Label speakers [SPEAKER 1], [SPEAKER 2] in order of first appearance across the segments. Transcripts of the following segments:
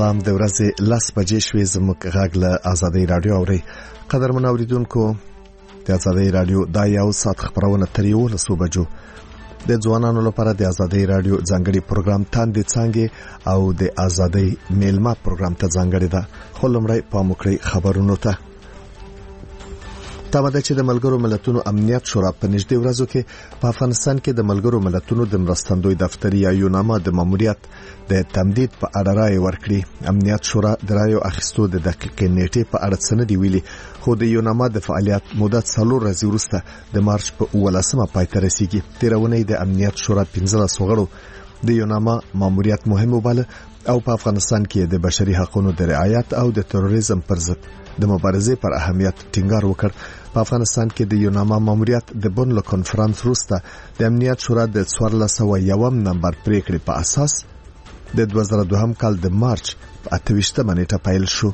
[SPEAKER 1] سلام د ورځې 10 بجې شوې زموږ غږ له آزادۍ رادیو اوري قدرمن اوریدونکو د آزادۍ رادیو دا یو ساعت خبرونه تر 11 بجو د ځوانانو لپاره د آزادۍ رادیو ځانګړي پروګرام تاندې څنګه او د آزادۍ میلمه پروګرام ته ځانګړي ده خو لمړی پاموکړی خبرونو ته تابع چې د ملګرو ملتونو امنیت شورا په نږدې ورځو کې په افغانستان کې د ملګرو ملتونو د مرستندوی دفتر یا یوناما د ماموریت د تمدید په اړه رائے ورکړي. امنیت شورا د رائے اخیستو د دقیقې نیټې په اړه څه نه دی ویلي، خو د یوناما د فعالیت مدت 4 ورځې وروسته د مارچ په 18مه پای ته رسیدي. تیرونی د امنیت شورا 15 غړو د یوناما ماموریت مهم وباله او په افغانستان کې د بشري حقوقو د رعایت او د تروریزم پر ضد د مبارزې پر اهمیت ټینګار وکړ. په افغانستان کې د یوناما ماموریت د بون له کانفرنس وروسته د امنیت شورا د 1401 نمبر پریکړې په اساس د 2002 کال د مارچ 28مه نیټه پیل شو.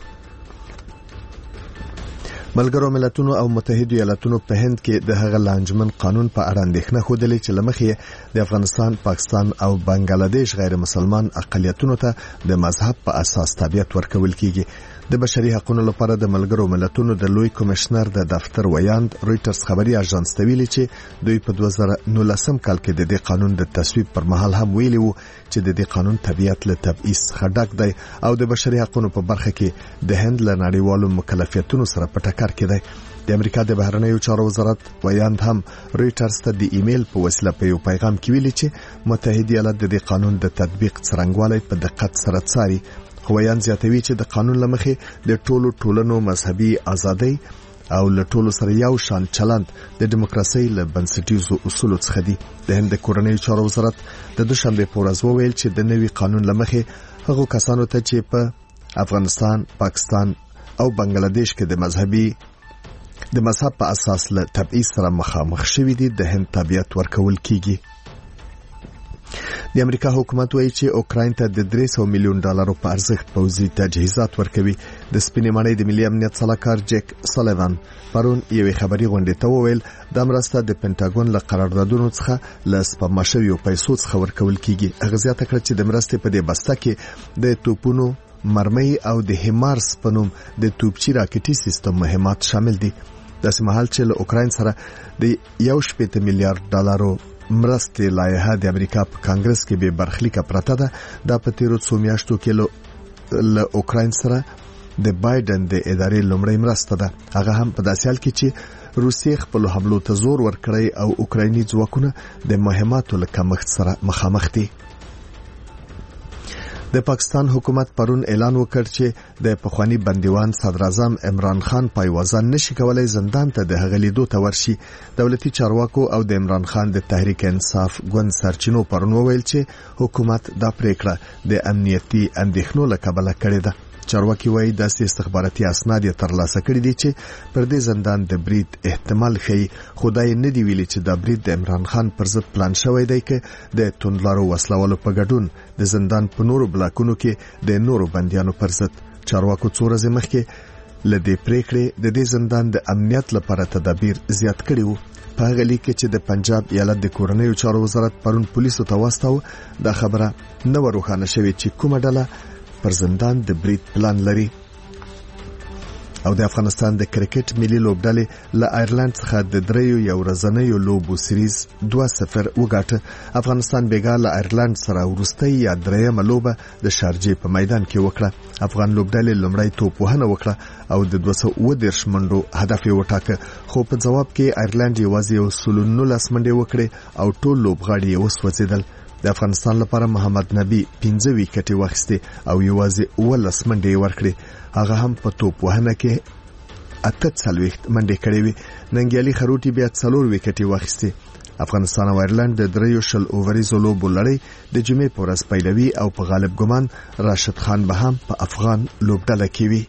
[SPEAKER 1] ملګرو ملتونو او متحده ایالاتونو په هند کې د هغه لانجمن قانون په اړه اندېښنه خوده چې لمخې د افغانستان، پاکستان او بنگلاديش غیر مسلمان اقلیتونو ته د مذهب په اساس تابعیت ورکول کیږي. د بشري حقوقو لپاره د ملګرو ملتونو د لوی کمشنر د دفتر ویاند رويټرز خبري اژانس ته ویلي چې دوی په 2019 کال کې د دې قانون د تصویب پر مهال هم ویلي وو چې د دې قانون طبيعت له تبعیض خډک دی او د بشري حقوقو په برخه کې د هند له نړیوالو مکلفیتونو سره په ټکر کې دی. د امریکا د بهرنیو چارو وزارت ویاند هم رويټرز ته د ایمیل په وسیله په یو پیغام کې ویلي چې متحده ایالات د دې قانون د تطبیق څرنګوالی په دقت سره څاري. خویان زیاتوي چې د قانون لمخې د ټولنو مذهبي ازادۍ او له ټولو سره یو شان چلند د دیموکراسي له بنسټیزو اصولو څخه دی. د هند کورنۍ چارو وزارت د دوشنبه په ورځ وویل چې د نوي قانون لمخې هغه کسانو ته چې په افغانستان، پاکستان او بنگلاديش کې د مذهب په اساس له تبعیض سره مخامخ شوي دي د هند تابعیت ورکول کیږي. د امریکا حکومت وایي چې اوکراین ته د $300 میلیون په ارزښت پوځي تجهیزات ورکوي. د سپینې ماڼۍ د ملي امنیت صلاحکار جیک سالیوان پرون یوې خبري غونډې ته وویل د مرسته د پینټاګون له قراردادونو څخه له سپما شویو پیسو څخه ورکول کیږي. هغه زیاته کړه چې د مرستې په دې بسته کې د توپونو، مرمۍ او د هیمارس په نوم د توپچی راکټي سیستم مهمات شامل دي. داسې مهال چې له اوکراین سره د $1.8 میلیارډ مرستې لایحه د امریکا په کانګرس کې به برخلیکه پرته ده. دا په تیرو څو میاشتو کې له اوکراین سره د بایدن د ادارې لومړی مرسته ده. هغه هم په داسې حال کې چې روسیې خپل حملو ته زور ورکړی او اوکرایني ځواکونه د مهماتو له کمښت سره مخامخ دي. د پاکستان حکومت پرون اعلان وکړ چې د پخوانی بندیوان صدر اعظم عمران خان پایوازان نشي کولای زندان ته د هغه لیدو ته ورشي. دولتي چارواکو او د عمران خان د تحریک انصاف ګوند سرچینو پرون وویل چې حکومت دا پریکړه د امنیتي اندېښنو له کبله کړې ده. چارواکي وایي داسې استخباراتي اسناد ترلاسه کړي دي چې پر دې زندان د برید احتمال ښيي. خدای نه دی ویلي چې دا برید د عمران خان پر ضد پلان شوی دی که د توندلارو وسلوالو په ګډون د زندان په نورو بلاکونو کې د نورو بندیانو پر ضد. چارواکو څو ورځې مخکې له دې پریکړې د دې زندان د امنیت لپاره تدابیر زیات کړي وو. په هغه لیک کې چې د پنجاب ایالت د کورنیو چارو وزارت پرون پولیسو ته واستاوه دا خبره نه وروخانه شوې چې کومه ډله پر زندان د برید پلان لري. او د افغانستان د کرکټ ملي لوبډلې له آیرلند څخه د دریو یو ورځنیو لوبو سریز 2-0 وګاټه. افغانستان بیګا له آیرلند سره ورستۍ یا دریمه لوبه د شارجې په میدان کې وکړه. افغان لوبډلې لومړی توپ وهنه وکړه او د 219 منډو هدف یې وټاکه، خو په جواب کې آیرلند یوازې 19 منډې وکړې او ټول لوبغاړي یې وسوځیدل. د افغانستان لپاره محمد نبی 15 وکټې واخیستې او یوازې 19 منډې ورکړې. هغه هم په توپ وهنه کې 48 منډې کړې وي. ننګیالي خروټي بیا 4 وکټې واخیستې. افغانستان او آیرلند د 3 اووریزو لوبو لړۍ د جمعې په ورځ پیلوي او په غالب ګمان راشد خان به هم په افغان لوبډله کې وي.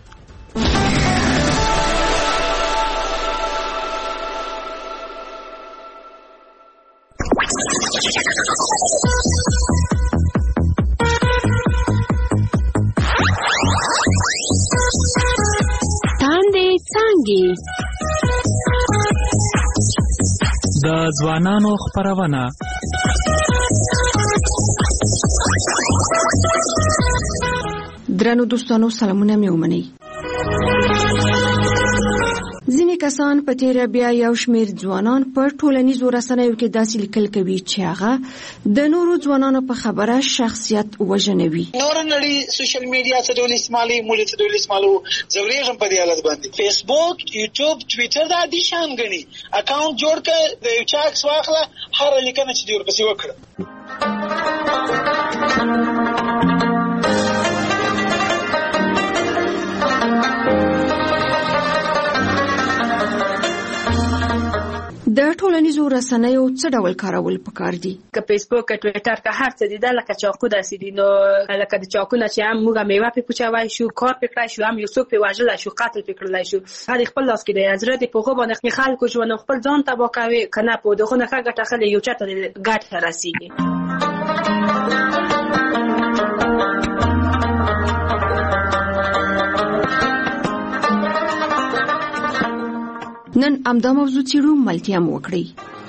[SPEAKER 2] د ځوانانو خبرونه
[SPEAKER 3] درنو دوستانو سلامونه مې ومنئ. ځینې کسان په تیره بیا یو شمېر ځوانان په ټولنیزو رسنیو کې داسې لیکل کوي چې هغه د نورو ځوانانو په خبره شخصیت وژنوي.
[SPEAKER 4] نور نړۍ سوشل میډیا څه ډول استعمالي، موږ څه ډول استعمالو، زورېږم په دې حالت باندې. فیسبوک، یوټیوب، ټویټر دا دي شان غني. اکاونټ جوړ کړه، د یو چا عکس واخله، هر لیکنه چې دی ورپسې وکړه. د ټولنیزو رسنیو څه ډول کارول پکار دي؟
[SPEAKER 5] که فیسبوک، ټویټر، که هر څه دي دا لکه چاقو داسې دي. نو لکه د چاقو نه چې هم موږ میوه پې پوچوای شو، کار پې کړای شو، هم یو څوک پې وژلی شو، قتل پې کړلی شو. هغه خپل لاس کې دی. زړه دې په هغو باندې خلکو ژوند خپل ځان تباه کوي، که نه په دغو نه ښه ګټه اخلي، یو چا ته ګټه رسېږي.
[SPEAKER 3] نن همدا موضوع څېړو، ملتیا مو وکړئ.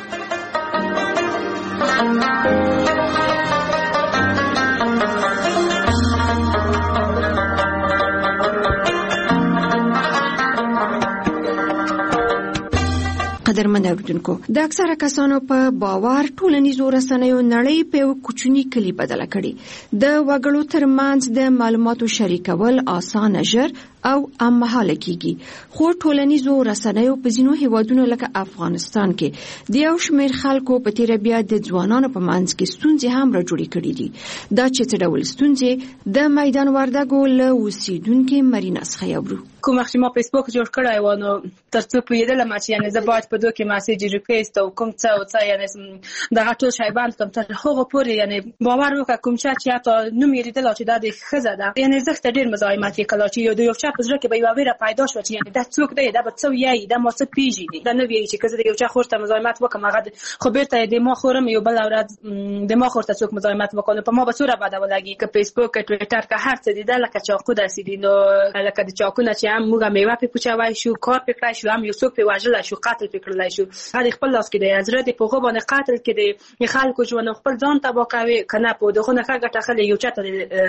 [SPEAKER 3] قدرمن اوریدونکو، د اکثره کسانو په باور ټولنیزو رسنیو نړۍ په یو کوچني کلي بدله کړې. د وګړو ترمنځ د معلوماتو شریکول اسانه، ژر او هممهاله کیږي. خو ټولنیزو رسنیو په ځینو هیوادونو لکه افغانستان کې د یو شمېر خلکو په تیره بیا د ځوانانو په منځ کې ستونزې هم راجوړې کړې دي. دا چې څه ډول ستونزې، د میدان وردګو له اوسیدونکې مرینا څخه اورو.
[SPEAKER 5] کوم چې ما فیسبوک جوړ کړی و، نو تر څو پوهېدلم چې یعنې زه باید په دوی کې مسیج ریکویسټ او کوم څه او څه یعنې دغه ټول شی بند کړم. تر هغو پورې یعنې باور وکړه کوم چا چې حتی نوم یې لیدلی چې دا د ښځه ده، یعنې زه ته ډېر مزاحمت یې کړی چې د یو چا په زړه کې به یوه ویره پیدا شوه چې یعنې دا څوک دی، دا به څه وایي، دا ما څه پېژني. دا نه وایي چې که زه د یو چا خور ته مزاحمت وکړم، هغه خو بېرته یې د ما خورم، یو بله ورځ د ما خور ته څوک مزاحمت وکړي، نو په ما به څومره بده ولګي. که فیسبوک، که ټویټر، که هر څه دي دا لکه چاقو داسې دي. نو لکه د چاقو نه چې هم موږ میوه پې پوچوای شو، کار پې کړای شو، هم یو څوک پې وژلی شو، قتل پې کړلی شو. هغه خپل لاس کې دی. زړه دې په هغو باندې قتل کې دی، خلکو ژوند خپل ځان تباه کوي، که نه په دغو نه ښه ګټه اخلي، یو چا ته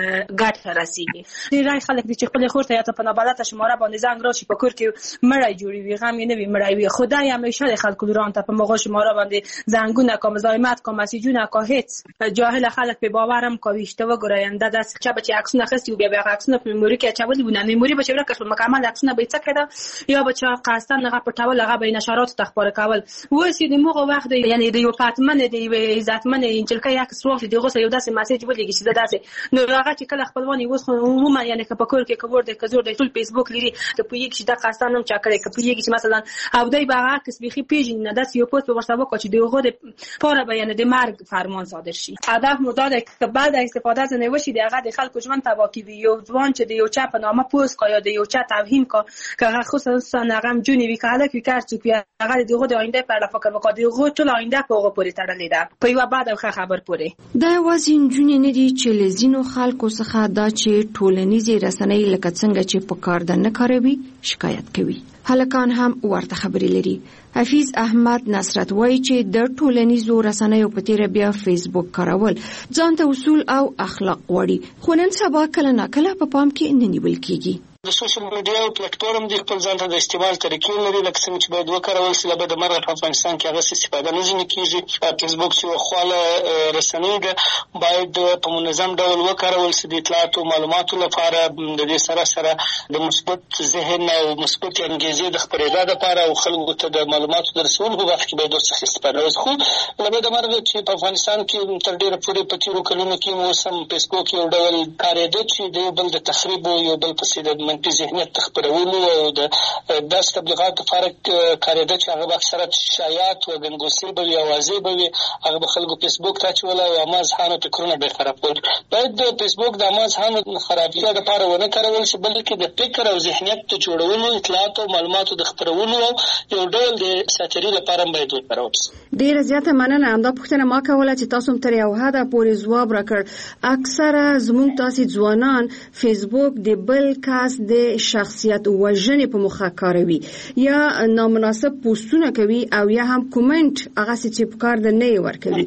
[SPEAKER 5] ګټه رسېږي. ډېری خلک دي چې خپلې خور ته یا ته په نابلده شماره باندې زنګ راشي، په کور کې مړی جوړوي، غم یې نه وي مړی وي. خو دا یې همیشه د خلکو لوران ته په مغو شماره باندې زنګونه کا، مزاحمت کا، مسیجونه کا، هېڅ جاهله خلک پې باور هم کوي. شته وګوره، یعنې دا داسې چا به چې عکسونه اخیستي وو، بیا به هغه عکسونه په میموري کې اچولي وو، نه میموري به چې ورکه شول، مکمل عکسونه به یې څه کېده، یا به چا قصداً هغه پټول، هغه به یې نشراتو ته خپاره کول. اوس یې د همغه وخت دی، یعنې د یو پاتمنې، د یوې عزتمنې نجلکۍ عکس واخلي، د هغو سره یو داسې مسیج ولېږي چې زه داسې. نو هغه چې کله خپلوان یې اوس خو عموما یعنې که په کور کې که ور دی که زور دی ټول فیسبوک لري، که پوهېږي چې دا قصداً هم چا کړی، که پوهېږي چې مثلا او دی به هغه عکس بیخي پېژني، نه داسې یو پوسټ به ورسره وکړه چې د هغو دپاره به یعنې د مرګ فرمان صادر شي. هدف مو دا دی که بعد استفاده ځینې وشي، د هغه د خلکو ژوند تباه کړي. یو ځوان چې د یو چا په نامه پوسټ کا یا د یو چا توهین کا، که هغه خصوصا هغه هم جونې وي، که هلک وي، که هر څوک وي، هغه د هغو د آینده په اړه فکر وکړه. د هغو ټول آینده په هغو پورې تړلې ده، په یوه بد او ښه خبر پورې.
[SPEAKER 3] دا یوازې نجونې نه دي چې له ځینو خلکو څخه دا چې ټولنیزې رسنۍ لکه څنګه چې په کار ده نه کاروي شکایت کوي. هلکان هم ورته خبرې لري. حفیظ احمد نصرت وایي چې د ټولنیزو رسنیو په تیره بیا فیسبوک کارول ځان ته اصول او اخلاق غواړي، خو نن سبا کله ناکله په پام کې نه نیول کېږي.
[SPEAKER 4] د سوشل میډیا او پلیټفارم دی خپل ځان ته د استعمال طریقې لري، لکه څنګه چې باید وکارول شي. لبد مرغه په افغانستان کې هغه استفاده نه ځینې کېږي. فیسبوک چې خواله رسنۍ ده باید په منظم ډول وکارول شي د اطلاعاتو او معلوماتو لپاره. د دې سره سره د مثبت ذهن او مثبت انګیزې د خپرېدا لپاره او خلکو ته د معلوماتو د رسولو په وخت کې باید ورڅخه استفاده وشي. خو لبد مرغه چې په افغانستان کې تر ډېره پورې په تېرو کلونو کې اوس هم فیسبوک یو ډول کارېده چې د یو بل د تخریب او یو بل پسې د منفي ذهنیت خپرولو او د داسې تبلیغاتو لپاره کارېده چې هغه به اکثره شایعات و ګنګوسې به وي، اوازې به وي، هغه به خلکو فیسبوک ته اچول او عامه ذهنو فکرونه به یې خراب کول. باید د فیسبوک د عامه ذهنو خرابتیا لپاره ونه کارول شي، بلکې د فکر او ذهنیت د جوړولو، اطلاعاتو او معلوماتو د خپرولو او یو ډول د ساتري لپاره باید وکارول شي.
[SPEAKER 3] ډېره زیاته مننه. همدا پوښتنه ما کوله چې تاسو هم تر یو حده پورې ځواب راکړ. اکثره زموږ تاسې ځوانان فیسبوک د بل کس د شخصیت وژنې په مخه کاروي یا نامناسب پوسټونه کوي او یا هم کومنټ هغه چې په کار د نه ورکوي،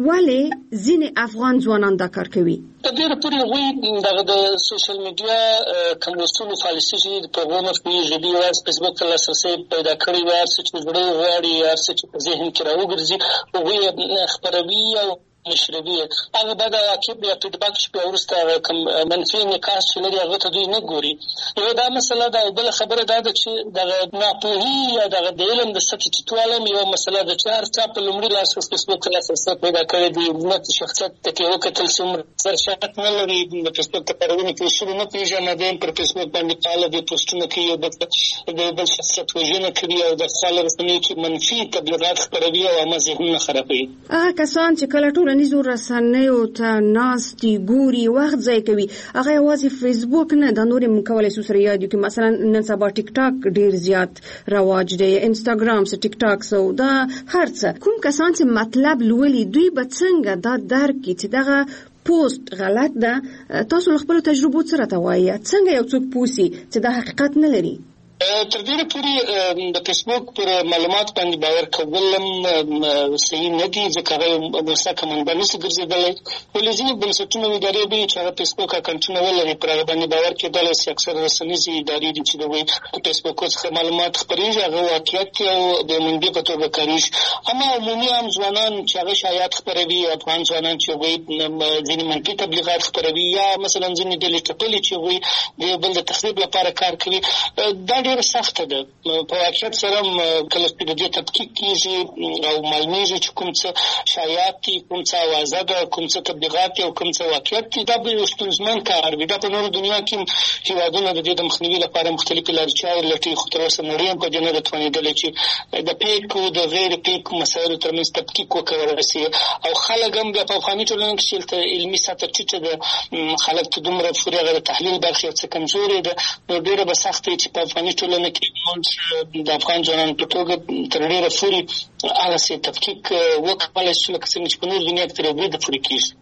[SPEAKER 3] ولې ځینې افغان ځوانان دا کار کوي؟
[SPEAKER 4] په ډېره پورې هغوی د سوشل میډیا کوم لوستلو پالیسي چې په هغو مخ کېږي دوی یوازې فیسبوک ته لاسرسی پیدا کړی وي، هر څه چې زړه غواړي، هر څه چې په ذهن کې راوګرځي هغوی یې خپروي او مشروي. هغه بعد عاقب یا فیډباک چې بیا وروسته کوم منفي انعکاس چې لري هغه ته دوی نه ګوري. یوه دا مسله ده او بله خبره دا ده چې دغه ناپوهي یا دغه د علم د سطحې ټیټوالی هم یوه مسله ده چې هر چا په لومړي لاس فیسبوک ته لاسرسی پیدا کړی دی، نه شخصیت ته کې وکتل چې عمر سر شرط نه لري، د فیسبوک ته کارونه کوي شروع نه پېژنه، دی هم پر فیسبوک باندې فعاله دی، پوسټونه کوي، د بل شخصیت وژنه کوي او د خپل رسنیو کې منفي تبلیغات خپروي او عامه ذهنونه خرابوي.
[SPEAKER 3] هغه کسان چې کله ټولنیزو رسنیو ته ناستي ګوري وخت ضایع کوي، هغه یوازې فیسبوک نه، دا نور هم کولی شو سره یاد کړو. مثلا نن سبا ټیک ټاک ډیر زیات رواج دی، انستاګرام سه ټیک ټاک سو دا هر څه. کوم کسان چې مطلب لولي دوی به څنګه دا درک کړي چې دغه پوسټ غلط ده؟ تاسو خپل تجربو سره ته وایي څنګه یو څوک پوسي چې دا حقیقت نه لري؟
[SPEAKER 4] تر ډېره پورې د فیسبوک پر معلومات باندې باور کول هم صحیح نه دي، ځکه هغه مسلکه منبع نشي ګرځېدلی. ولې ځینې بنسټونه او ادارې به چې هغه فیسبوک اکاونټونه ولري پر هغه باندې باور کېدلی شي. اکثر رسنیزې ادارې دي چې د هغوی په فیسبوک څخه معلومات خپرېږي هغه واقعیت دی او د منبع په توګه کارېږي. اما عمومي عام ځوانان چې هغه شایعات خپروي، افغان ځوانان چې هغوی ځینې منفي تبلیغات خپروي یا مثلا ځینې ډلې ټپلې چې هغوی د یو بل د تخریب لپاره کار کوي، دا ډېره سخته ده. په واقعیت سره کله چې د دې تحقیق کېږي او معلومېږي چې کوم څه شایعات دي، کوم څه اوازه ده، کوم څه تبلیغات دي او کوم څه واقعیت دي، دا به یو ستونزمن کار وي. دا په نورو دنیا کې هېوادونه د دې د مخنیوي لپاره مختلفې لارې چارې لټوي، خو تر اوسه نړۍ هم په دې نه ده توانېدلې چې د پیک او د غیر پیک مسایلو ترمنځ تفکیک وکړی شي. او خلک هم بیا په افغاني ټولنه کې چې علمي سطح ټیټه ده، خلک ته دومره پورې هغه د تحلیل برخې یو څه کمزورې ده، نو ډېره به سخته وي چې په افغاني ټولنه کې د افغان ځوانانو په توګه تر ډېره پورې هغسې تفکیک وکړلی شو لکه څنګه چې په نورو دنیا کې تر یو بریده پورې کېږي.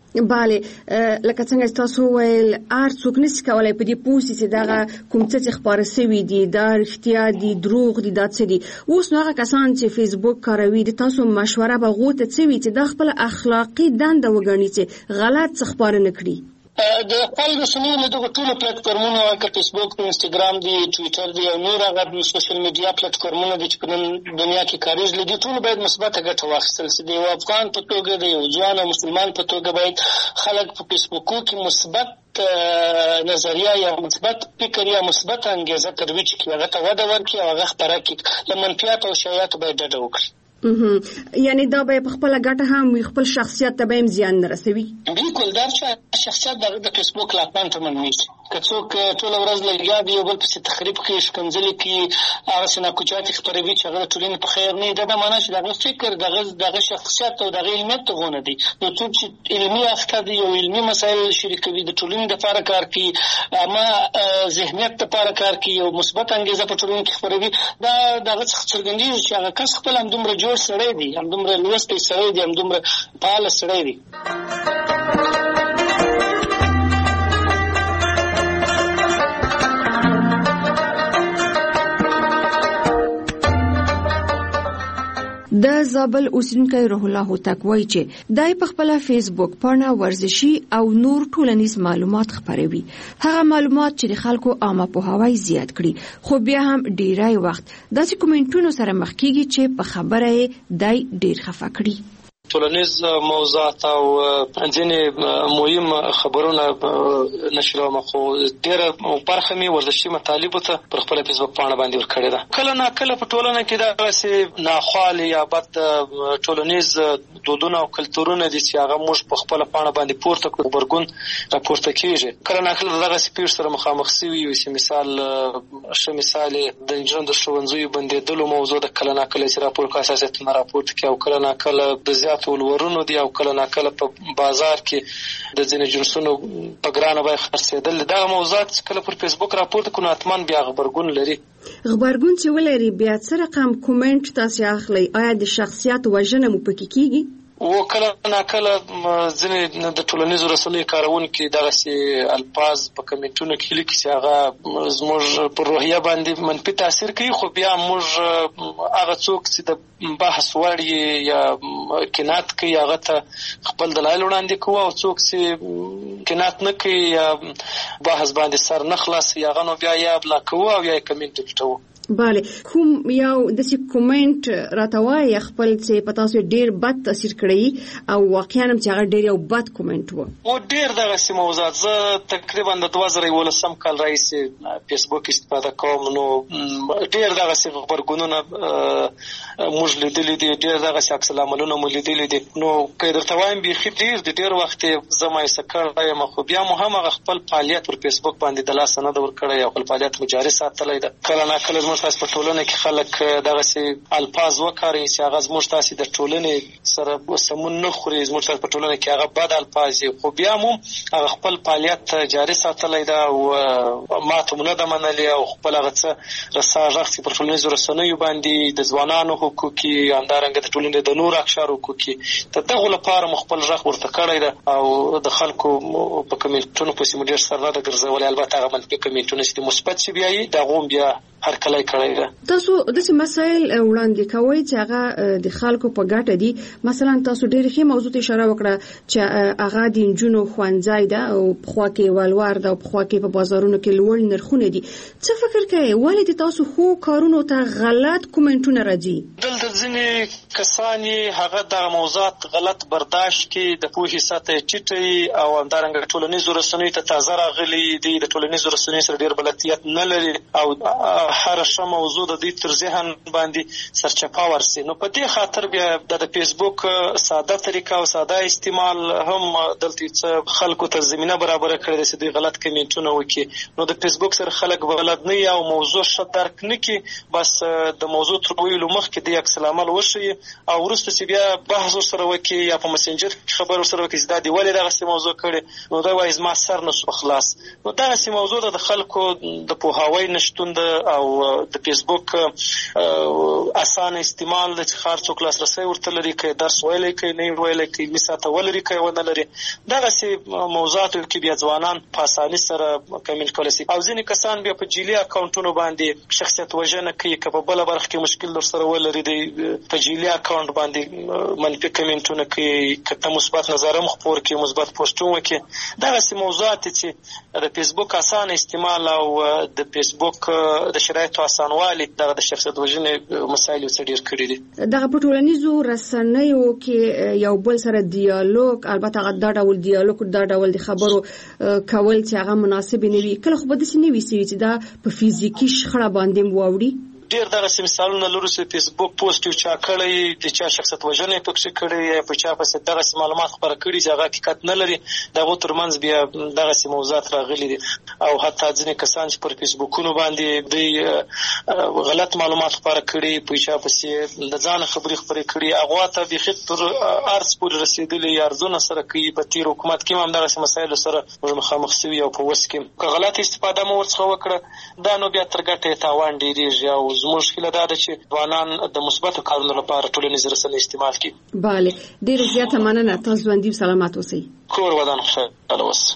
[SPEAKER 3] بله، لکه څنګه تاسو وویل هر څوک نشي کولی په دې پوه شي چې دغه کوم څه چې خپاره شوي دي دا رښتیا دي، دروغ دي، دا څه دي. اوس نو هغه کسان چې فیسبوک کاروي د تاسو مشوره به هغو ته څه وي چې دا خپله اخلاقي دنده وګڼي چې غلط څه خپاره نه کړي؟
[SPEAKER 4] د خپل رسنیو له دغو ټولو پلیټفارمونو لکه فیسبوک دی، انسټاګرام دی، ټویټر دی او نور هغه سوشل میډیا پلیټفارمونه دي چې په نن دنیا کې کارېږي، له دې ټولو باید مثبته ګټه واخیستل شي. د یو افغان په توګه، د یو ځوان او مسلمان په توګه باید خلک په فیسبوکو کې مثبت نظریه یا مثبت فکر یا مثبت انګیزه ترویج کړي، هغه ته وده ورکړي او هغه خپره کړي. له منفیاتو او شایعاتو باید ډډه وکړي.
[SPEAKER 3] یعنی دا به په خپل ګټه هم وي، خپل شخصیت ته به هم زیان نه رسوي.
[SPEAKER 4] بالکل، دا شخصیت د فیسبوک له اکاونټ منمیږي. که څوک ټوله ورځ لګیا دی یو بل پسې تخریب کوي، ښکنځلې کوي، هغسې ناکوچاتې خپروي چې هغه د ټولنې په خیر نه وي، دا دا معنا چې د هغه فکر، د هغه شخصیت او د هغه علمیت دغو نه دی. نو څوک چې علمي اخته دی او علمي مسایل شریکوي، د ټولنې دپاره کار کوي، اما ذهنیت دپاره کار کوي او مثبت انګیزه په ټولنه کې خپروي، دا د هغه څخه څرګندېږي چې هغه کس خپل همدومره جوړ سړی دی، همدومره لوستی سړی دی، همدومره فعاله سړی دی.
[SPEAKER 3] د زابل اوسیدونکی روح الله هوتک وایي چې دای په خپل فیسبوک پاڼه ورزشي او نور ټولنیز معلومات خپروي. هغه معلومات چې د خلکو عامه پوهاوی زیات کړي، خو بیا هم ډیری وخت داسې کومنټونو سره مخ کیږي چې په خبره یې دای ډیر خفه کړي.
[SPEAKER 6] ټولنیز موضوعات او ځینې مهم خبرونه نشروم، خو ډېره برخه مې ورزشي مطالبو ته پر خپله فیسبوک پاڼه باندې ورکړې ده. کله ناکله په ټولنه کې دغسې ناخوالې یا بد ټولنیز دودونه او کلتورونه دي چې هغه موږ په خپله پاڼه باندې پورته کړو، غبرګون راپورته کېږي. کله ناکله د دغسې پیښو سره مخامخ سوي یو چې ښه مثال یې د نجونو د ښوونځیو بندېدلو موضوع ده. کله ناکله چې راپور کو اساسیتونه راپورته کړي او کله ناکله د زیات ولورونو دي او کله ناکله په بازار کې د ځینې جنسونو په ګرانه بیه خرڅېدل. دغه موضوعات چې کله پر فیسبوک راپورته کړو نو حتما بیا غبرګون لري.
[SPEAKER 3] غبرګون چې ولري بیا څه رقم کومنټ تاسې اخلئ؟ آیا د شخصیت وژنه مو پکې کېږي؟
[SPEAKER 6] او کله ناکله ځینې د ټولنیزو رسنیو کارونکي دغسې الفاظ په کمنټونو کې لیکي چې هغه زموږ پر روحیه باندې منفي تاثیر کوي، خو بیا موږ هغه څوک چې د بحث وړ یا قناعت کوي هغه ته خپل دلایل وړاندې کوو، او څوک چې قناعت نه کوي یا بحث باندې سر نه خلاصوي هغه نو بیا یا بلا کوو او یا یې کمنټ پټوو.
[SPEAKER 3] بله، کوم یو داسې کومنټ راته وایي خپل چې په تاسو ډېر بد تاثیر کړی او واقعا هم چې هغه ډېر یو بد کومنټ و؟
[SPEAKER 6] او ډېر دغسې موضوعات. زه تقریبا د 2011 کال راهیسې فیسبوک استفاده کوم، نو ډېر دغسې غبرګونونه موږ لیدلي دي، ډېر دغسې عکس العملونه مو لیدلي دي. نو که درته وایم بیخي ډېر د ډېر وخت یې زه مایوسه کړی یم، خو بیا مو هم هغه خپل فعالیت پر فیسبوک باندې د لاسه نه ده ورکړی او خپل فعالیت مو جاري ساتلی ده. کله ناکله زموږ تاسې په ټولنه کې خلک دغسې الفاظ وکاروي چې هغه زموږ تاسې د ټولنې سره سمون نه خوري، زموږ تاسې په ټولنه کې هغه بد الفاظ دي، خو بیا مو هغه خپل فعالیت جاري ساتلی ده او ماته مو نه ده منلې او خپل هغه څه رسا غږ چې پر ټولنیزو رسنیو باندې د ځوانانو حقوقي همدارنګه د ټولنې د نورو اقشارو حقوقي د دغو لپاره مو خپل غږ ورته کړی ده او د خلکو په کمنټونو پسې مو ډېر سر نه ده ګرځولی. البته هغه منفي کمنټونه چې مثبت چې بیا یي د هغو بیا هرکلی کړی ده.
[SPEAKER 3] تاسو داسې مسایل وړاندې کوئ چې هغه د خلکو په ګټه دي. مثلا تاسو ډېرې ښې موضوع ته اشاره وکړه چې هغه د نجونو ښوونځی ده او پخوا کې ولور ده او پخوا کې په بازارونو کې لوړ نرخونه دي. څه فکر کوئ ولې د تاسو ښو کارونو ته غلط کومنټونه راځي؟
[SPEAKER 6] دلته ځینې کسان یې هغه دغه موضوعات غلط برداشت کړي، د پوهې سطحه یې ټیټه او همدارنګه ټولنیزو رسنیو ته تازه راغلي دي، د ټولنیزو رسنیو سره ډېر بلدیت نه لري او هر ښه موضوع د دوی تر ذهن باندې سرچپه ورسي. نو په دې خاطر بیا د فیسبوک ساده طریقه او ساده استعمال هم دلته څه خلکو ته زمینه برابره کړې ده چې دوی غلط کمنټونه وکړي. نو د فیسبوک سره خلک بلد نه یا موضوع ښه درک نه کړي، بس د موضوع تر ویلو مخکې د عکس العمل وښیي او وروسته چې بیا بحث ورسره وکړي یا په مسنجر کې خبر ورسره وکړي چې دا دې ولې دغسې موضوع کړې، نو دا وایي زما سر نه شو خلاص. نو دغسې موضوع ده د خلکو د پوهاوی نشتون ده او د فیسبوک اسانه استعمال د هر څوک لاسرسی ورته لري، که درس ویلی که نه ویلی، که علمي سطحه ولري که ونه لري. دغسې موضوعاتو کې بیا ځوانان په اساني سره کمنټ کولی شي او ځینې کسان بیا په جعلي اکاونټونو باندې شخصیت وژنه کوي، که په بله برخه کې مشکل درسره ولري دی په جعلي اکاونټ باندې منفي کمنټونه کوي، که ته مثبت نظر هم خپور کړي، مثبت پوسټونه وکړي. دغسې موضوعات چې د فیسبوک اسانه استعمال او د فیسبوک د شرایطو اسانوالی دغه د شخصیت وژنې مسایل یې څه ډېر کړي دي.
[SPEAKER 3] دغه په ټولنیزو رسنیو کې یو بل سره دیالوګ، البته هغه دا ډول دیالوګ دا ډول د خبرو کول چې هغه مناسب نه وي، کله خو به داسې نه وي چې دا په فزیکي شخړه باندې واوړي.
[SPEAKER 6] ډېر دغسې مثالونه لرو چې فیسبوک پوسټ یو چا کړی، د چا شخصیت وژنه یې پکښې کړې یا په چا پسې دغسې معلومات خپاره کړي چې هغه حقیقت نه لري، د هغو تر منځ بیا دغسې موضوعات راغلي دي. او حتی ځینې کسان چې پر فیسبوکونو باندې دوی غلط معلومات خپاره کړي، په چا پسې د ځانه خبرې خپرې کړي، هغو ته بیخي تر عرض پورې رسېدلي یا عرضونه سره کوي. په تېر حکومت کې هم همدغسې مسایلو سره موږ مخامخ سوي او په اوس کې که غلط استفاده مو ورڅخه وکړه دا نو بیا تر ګټه یې تاوان ډېرېږي او زموږ هیله دا ده چې ځوانان د مثبتو کارونو لپاره ټولنیزې رسنۍ استعمال کړي.
[SPEAKER 3] بله، ډېره زیاته مننه. تاسو ژوندي سلامت اوسئ.
[SPEAKER 6] کور ودان خوشحاله اوسئ.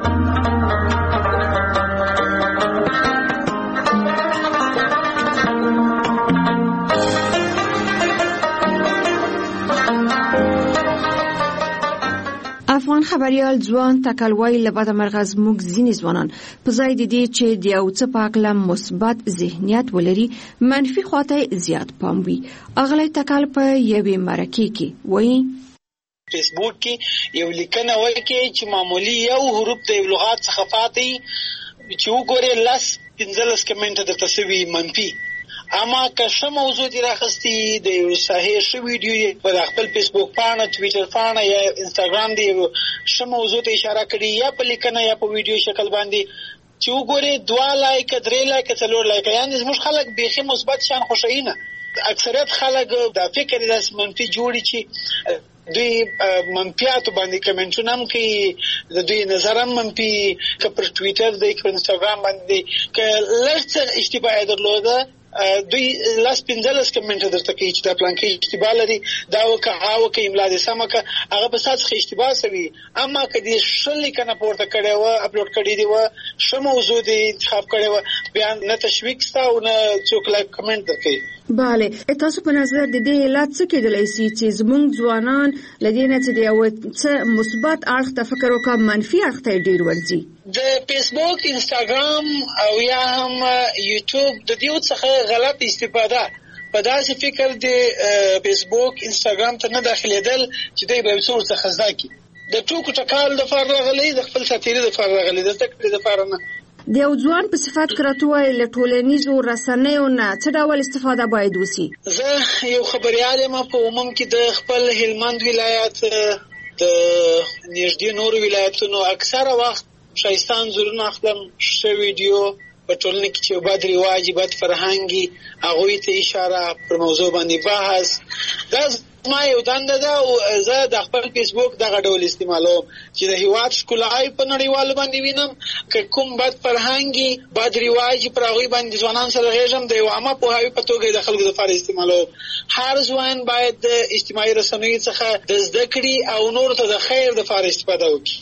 [SPEAKER 3] افغان خبريال ځوان تکلوي لبد مرغز موږ ځینې ځوانان په ځای د دې چې د یو څه په اړه مثبت ذهنیت ولري منفي خواته زیات پام وي. اغلی تکل په یوې مرکې کې وایي
[SPEAKER 7] فیسبوک کې یو لیکنه وایي چې معمولی یو حروف د لغات څخه فاتي چې وګوري لاس 15 کمنټ د تسوي منفي. اما که څه موضوع دی راخستی د یو صحیح شو ویډیو په خپل فیسبوک پاڼه، ټویټر پاڼه یا انستګرام دی څه موضوع ته اشاره کړي یا په لیکنه یا په ویډیو شکل باندې چې وګوري 2 لایک 3 لایک 4 لایک، یعنی زموږ خلک بیخي مثبت شان خوشاینه. اکثریت خلک د فکر د منفي جوړي چې دوی منفیاتو باندې کمنټونه هم کوي، د دوی نظر هم منفي، که پر ټویټر دی که انستګرام باندې که لږ څه اشتباه درلوده دوی لاس 15 کمنټ درته کوي چې دا پلان کې اشتباه لري دا وکه املا دې سمه که هغه په ساس اشتباه سوي اما کدي شل کنه پورته کړي و اپلوډ کړي دی و شمه موضوع دې انتخاب کړي و بیان نه تشویق ستا او نه څوک لا کمنټ درکې.
[SPEAKER 3] bale تاسو په نظر د دې علت څه کېدلی شي چې زموږ ځوانان لدینه چې دی او څه مثبت اړخ ته فکر وکړي منفي اړخ ته ډیر ورځي؟
[SPEAKER 7] د فیسبوک انستګرام او یا هم یوټیوب د دې څخه غلط استفاده په داسې فکر دی فیسبوک انستګرام ته نه داخليدل چې دوی به څور څخه ځکه د ټوکو ټکال د فارغ غلې د خپل ساتيري د فارغ غلې د تکړه د فارنه
[SPEAKER 3] د یو ځوان په صفات کراتوي له ټولنیزو رسنیو نه څه ډول استفاده باید وسی؟
[SPEAKER 7] زه یو خبريال ما په عموم کې د خپل هلمند ولایت د نږدې نور ولایتونو اکثره وخت شایستان زورونه اخلم ښه ویډیو په ټولنه کې چې بد رواج بد فرهنګي هغه ته اشاره پر موضوع باندې بحث دا ما یو دنده ده او زه د خپل فیسبوک دغه ډول استعمالوم چې د هیواد ښکلای په نړیوال باندې وینم که کوم بد فرهنګي بد رواج پر هغه باندې ځوانان سره غږم د یو عامه په هغه په توګه د خلکو لپاره استعمالوم. هر ځوان باید د اجتماعي رسنیو څخه د زده کړې او نور ته د خیر د لپاره استفاده وکړي.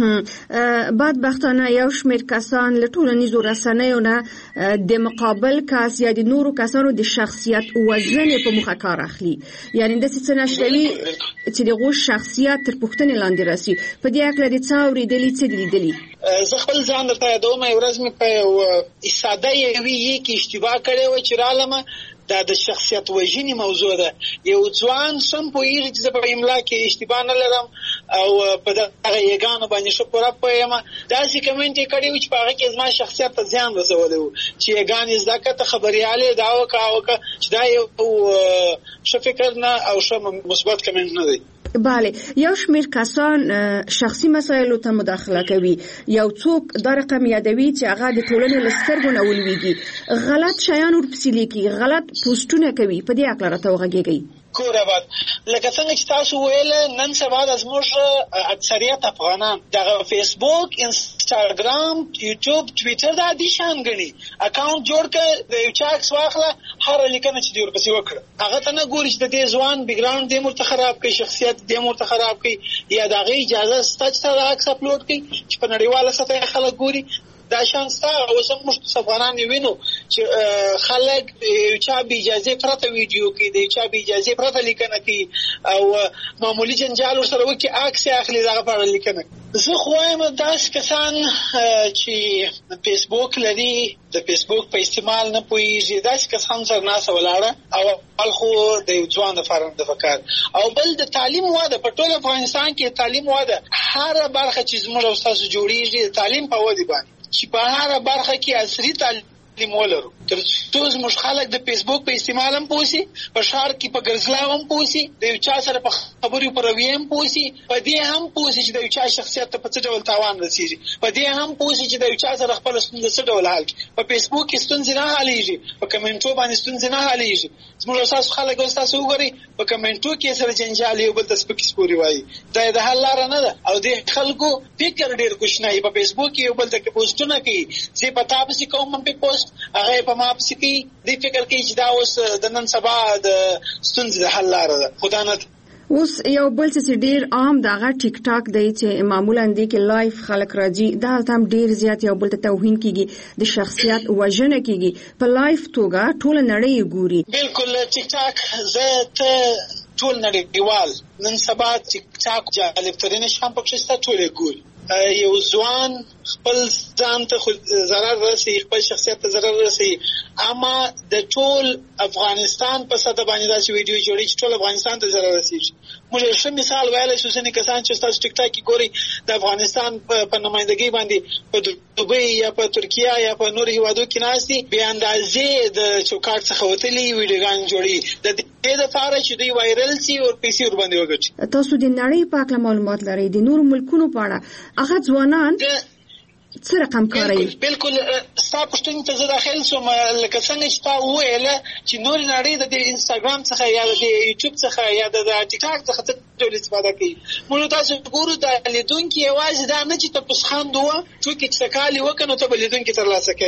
[SPEAKER 3] بدبختانه یو شمېر کسان له ټولنیزو رسنیو نه د مقابل کس یا د نورو کسانو د شخصیت وژنې په مخه کار اخلي، یعنی د نشوي چې دغه شخصیت تر پوښتنې لاندې راسي. په دې اړه د څاوري دلی څه لیدلی؟
[SPEAKER 7] زه خپل ځان درته یادوم یو ورځ مې په ساده یوې کې اشتباه کړې و چې رالمه دا د شخصیت وژنې موضوع ده. یو ځوان سم پوهیږي چې په املا کې اشتباه نه لرم او په دغه یګانو باندې شو پوره پوهیم داسې کمنټ یې کړی و چې په هغه کې زما شخصیت ته زیان رسولی و چې یګانې زده کړه ته خبریالې دا وکړه چې دا یو ښه فکر نه او ښه مثبت کمنټ نه دی.
[SPEAKER 3] bale یو شمېر کسان شخصي مسایلو ته مداخله کوي، یو څوک دا رقم یادوي چې هغه د ټولنې لسترګو نه ولويږي، غلط شیان ورپسې لیکي، غلط پوسټونه کوي. په دې اړه راته وغږیږي.
[SPEAKER 7] کور آباد لکه څنګه چې تاسو ویل نن سبا د زموږ اکثریت افغانان دغه فیسبوک انستګرام یوټیوب ټویټر دا دي شان غني اکاونټ جوړ کړ د یو چا عکس واخله هر لیکنه چې دی ورپسې وکړه هغه ته نه ګوري چې د دې ځوان بیک ګراوند دې مرته خراب کوي، شخصیت دې مرته خراب کوي یا دغه اجازه ستاسو ته عکس اپلوډ کوي چې په نړیواله سطح خلک ګوري. دا شان ستا او زموږ افغانان وینو چې خلک چا به اجازه پرته ویډیو کې دی چا به اجازه پرته لیکنه کوي او معمولی جنجال سره وکي عکس اخلي دغه په لیکنه. زه خو وایم داس کسان چې فیسبوک لري د فیسبوک په استعمال نه پوهیږي داس کسان سره ناس ولاړه او خو د ځوان لپاره د فکر او بل د تعلیم واده په ټول افغانستان کې تعلیم واده هر برخه چې زموږ استاد جوړیږي تعلیم په ودی باندې چې په هر برخه کې عصري تعلیم ولرو تر څو زموږ خلک د فیسبوک په استعمال هم پوسی په شهر کې په ګرځلاو هم پوسی د یو چا سره په خبرو پر ویم پوسی په دې هم پوسی چې د یو چا شخصیت ته په څه ډول تاوان رسیږي په دې هم پوسی چې د یو چا سره خپل ستونزه څه ډول حل په فیسبوک کې ستونزې نه حلېږي په کمنټو باندې ستونزې نه حلېږي زموږ اساس خلک اوس وګوري په کمنټو کې سره جنجال یو بل ته سپکې سپوري وایي دا د حل لار نه ده او د خلکو فکر ډېر کوښنه په فیسبوک کې یو بل ته پوسټونه کوي چې په تاسو کوم په پوسټ هغه په ما پسې کوي د فکر کوي چې دا اوس د نن سبا د ستونزې د حل لار ده. خدا نه
[SPEAKER 3] اوس یو بل څه ډیر عام دغه ټیک ټاک دی چې معمولا د کې لایف خلک راځي دا هم ډیر زیات یو بل ته توهین کیږي د شخصیت وژنه کیږي په لایف توګه ټول نړۍ ګوري.
[SPEAKER 7] بالکل ټیک ټاک زه ته ټول نړیوال نن سبا ټیک ټاک جالب ترين شام پکې ستا ټول ګوري یو ځوان خپل ځان ته ضرر رسي خپل شخصیت ته ضرر رسي اما د ټول افغانستان په ساده باندې داسې ویډیو جوړي چې ټول افغانستان ته ضرر رسي. موږ ښه مثال ویلای شو چې کسان چې تاسو ټیک ټاک ګوري د افغانستان په نمائندګۍ باندې په دوبۍ یا په ترکیه یا په نور هیوادو کې ناشتي به اندازې د چوکاټ څخه وتلي ویډیوګان جوړي د دې لپاره چې دوی وایرل شي او پیسې ور باندې وګټي.
[SPEAKER 3] تاسو د نړۍ په اړه معلومات لرئ د نور ملکونو په اړه هغه ځوانان څه رقم کوي؟
[SPEAKER 7] بالکل تاسو پښتون ته زه داخل سوم لکه څنګه چې تاسو ویل چې نور نړۍ د انستګرام څخه یا د یوټیوب څخه یا د ټیک ټاک څخه ټول استفاده کوي. موږ تاسو ګورو د لیدونکو یوازې دا نه چې تاسو خاندوه چې څه کالي وکنو ته لیدونکو تر لاسه کوي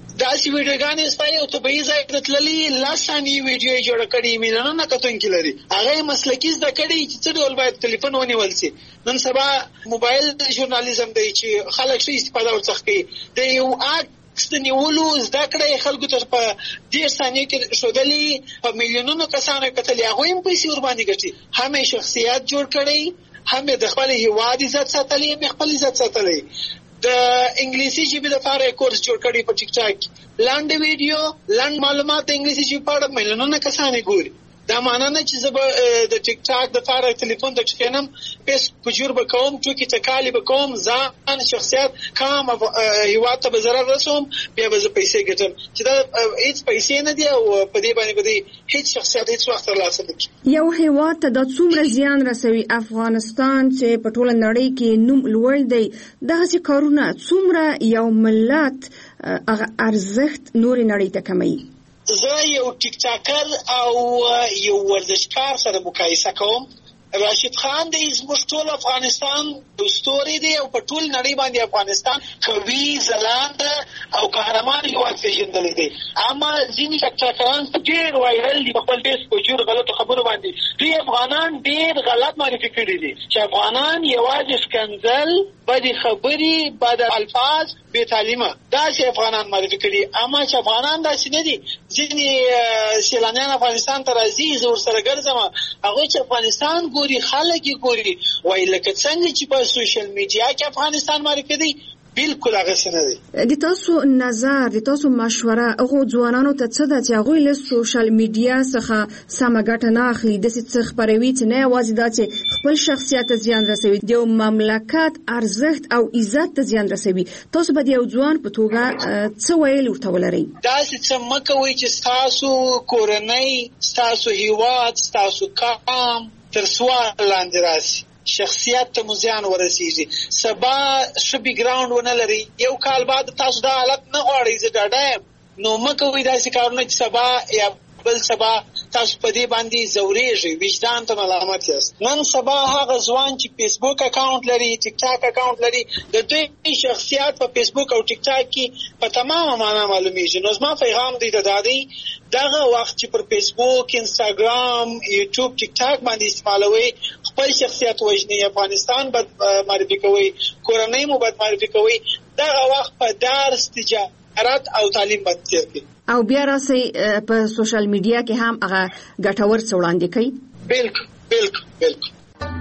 [SPEAKER 7] داسې ویډیوګانې ستایي او طبیعي ځای ته تللي 10 ثانیې ویډیو یې جوړه کړې میلیونونه کتونکي لري. هغه یې مسلکي زده کړي چې څه ډول باید ټلیفون ونیول شي. نن سبا موبایل ژورنالیزم دی چې خلک ښه استفاده ورڅخه کوي. د یو عکس د نیولو زده کړه خلکو ته په 10 ثانیو کې ښودلي، په میلیونونو کسانو کتلي، هغوی هم پیسې ورباندې ګټي. هم یې شخصیت جوړ کړی، هم یې د خپل هیواد عزت ساتلی، هم یې خپل عزت ساتلی. د انګلیسي ژبې لپاره کورس جوړ کړی په ټیک ټاک. لاندې ویډیو، لاند معلومات د انګلیسي ژبې په اړه میلیونونه کسان ګوري. دا معنی نه چې زه به د ټیک ټاک لپاره ټلیفون ته کښېنم، پیس پجور به کوم، ټوکې ټکالې به کوم، ځان شخصیت کام هیواد ته به ضرر رسوم، بیا به زه پیسې ګټم. چې دا هیڅ پیسې نه دي او په دې باندې به هیڅ شخصیت هیڅ وخت ترلاسه نه کړي.
[SPEAKER 3] یو هیواد ته د څومره زیان رسوي افغانستان چې په ټوله نړۍ کې نوم لوړ دی، دغسې کارونه څومره یو ملت هغه ارزښت نورې نړۍ ته کموي؟
[SPEAKER 7] زه یو ټیک ټاکر او یو ورزشکار سره مقایسه کوم. راشد خان دی زموږ ټول افغانستان ستوری دی او په ټول نړۍ باندې افغانستان قوي، ځلانده او قهرمان هیواد پیژندلی دی. اما ځینې ټاکران ډېر وایرل دي په خپل فیس په جوړ غلطو خبرو باندې. دوی افغانان ډېر غلط معرفي کړي دي چې افغانان یوازې ښکنځل، بدې خبرې، بد الفاظ، بې تعلیمه، داسې افغانان معرفي کړي. اما چې افغانان داسې نه دي. ځینې سیلانیان افغانستان ته راځي، زه ورسره ګرځم، هغوی چې افغانستان ګوري، خلک یې ګوري، وایي لکه څنګه چې په سوشل میډیا کې افغانستان معرفي دی، بالکل هغه څه نه دی.
[SPEAKER 3] د تاسو نظر، د تاسو مشوره هغو ځوانانو ته څه ده چې هغوی له سوشل میډیا څخه سمه ګټه نه اخلي، داسې څه خپروي چې نه یوازې دا چې خپل شخصیت ته زیان رسوي، د یو مملکت ارزښت او عزت ته زیان رسوي؟ تاسو به د یو ځوان په توګه څه ویل ورته ولرئ؟
[SPEAKER 7] داسې څه مه کوئ چې ستاسو کورنۍ، ستاسو هیواد، ستاسو قام تر سوال لاندې راسي، شخصیت ته مو زیان ورسیږي، سبا ښه بیکګراوند ونه لري، یو کال بعد تاسو دا حالت نه غواړئ، زه ډاډه یم. نو مه کوئ داسې کارونه چې سبا یا بل سبا تاسو په دې باندې ځورېږئ، وجدان ته ملامت یاست. نن سبا هغه ځوان چې فیسبوک اکاونټ لري، ټیک ټاک اکاونټ لري، د دوی شخصیت په فیسبوک او ټیک ټاک کې په تمامه معنا معلومیږي. نو زما پیغام دی ته دا دی، دغه وخت چې پر فیسبوک، انستاګرام، یوټیوب، ټیک ټاک باندې استعمالوي، خپل شخصیت وژني، افغانستان بد معرفي کوي، کورنۍ مو بد معرفي کوي، دغه وخت په درس، تجارت او تعلیم باندې تیر کړئ.
[SPEAKER 3] او بیا راسي په سوشل میډیا کې هم هغه ګټور څه وړاندې کوي؟
[SPEAKER 7] بالکل بالکل بالکل.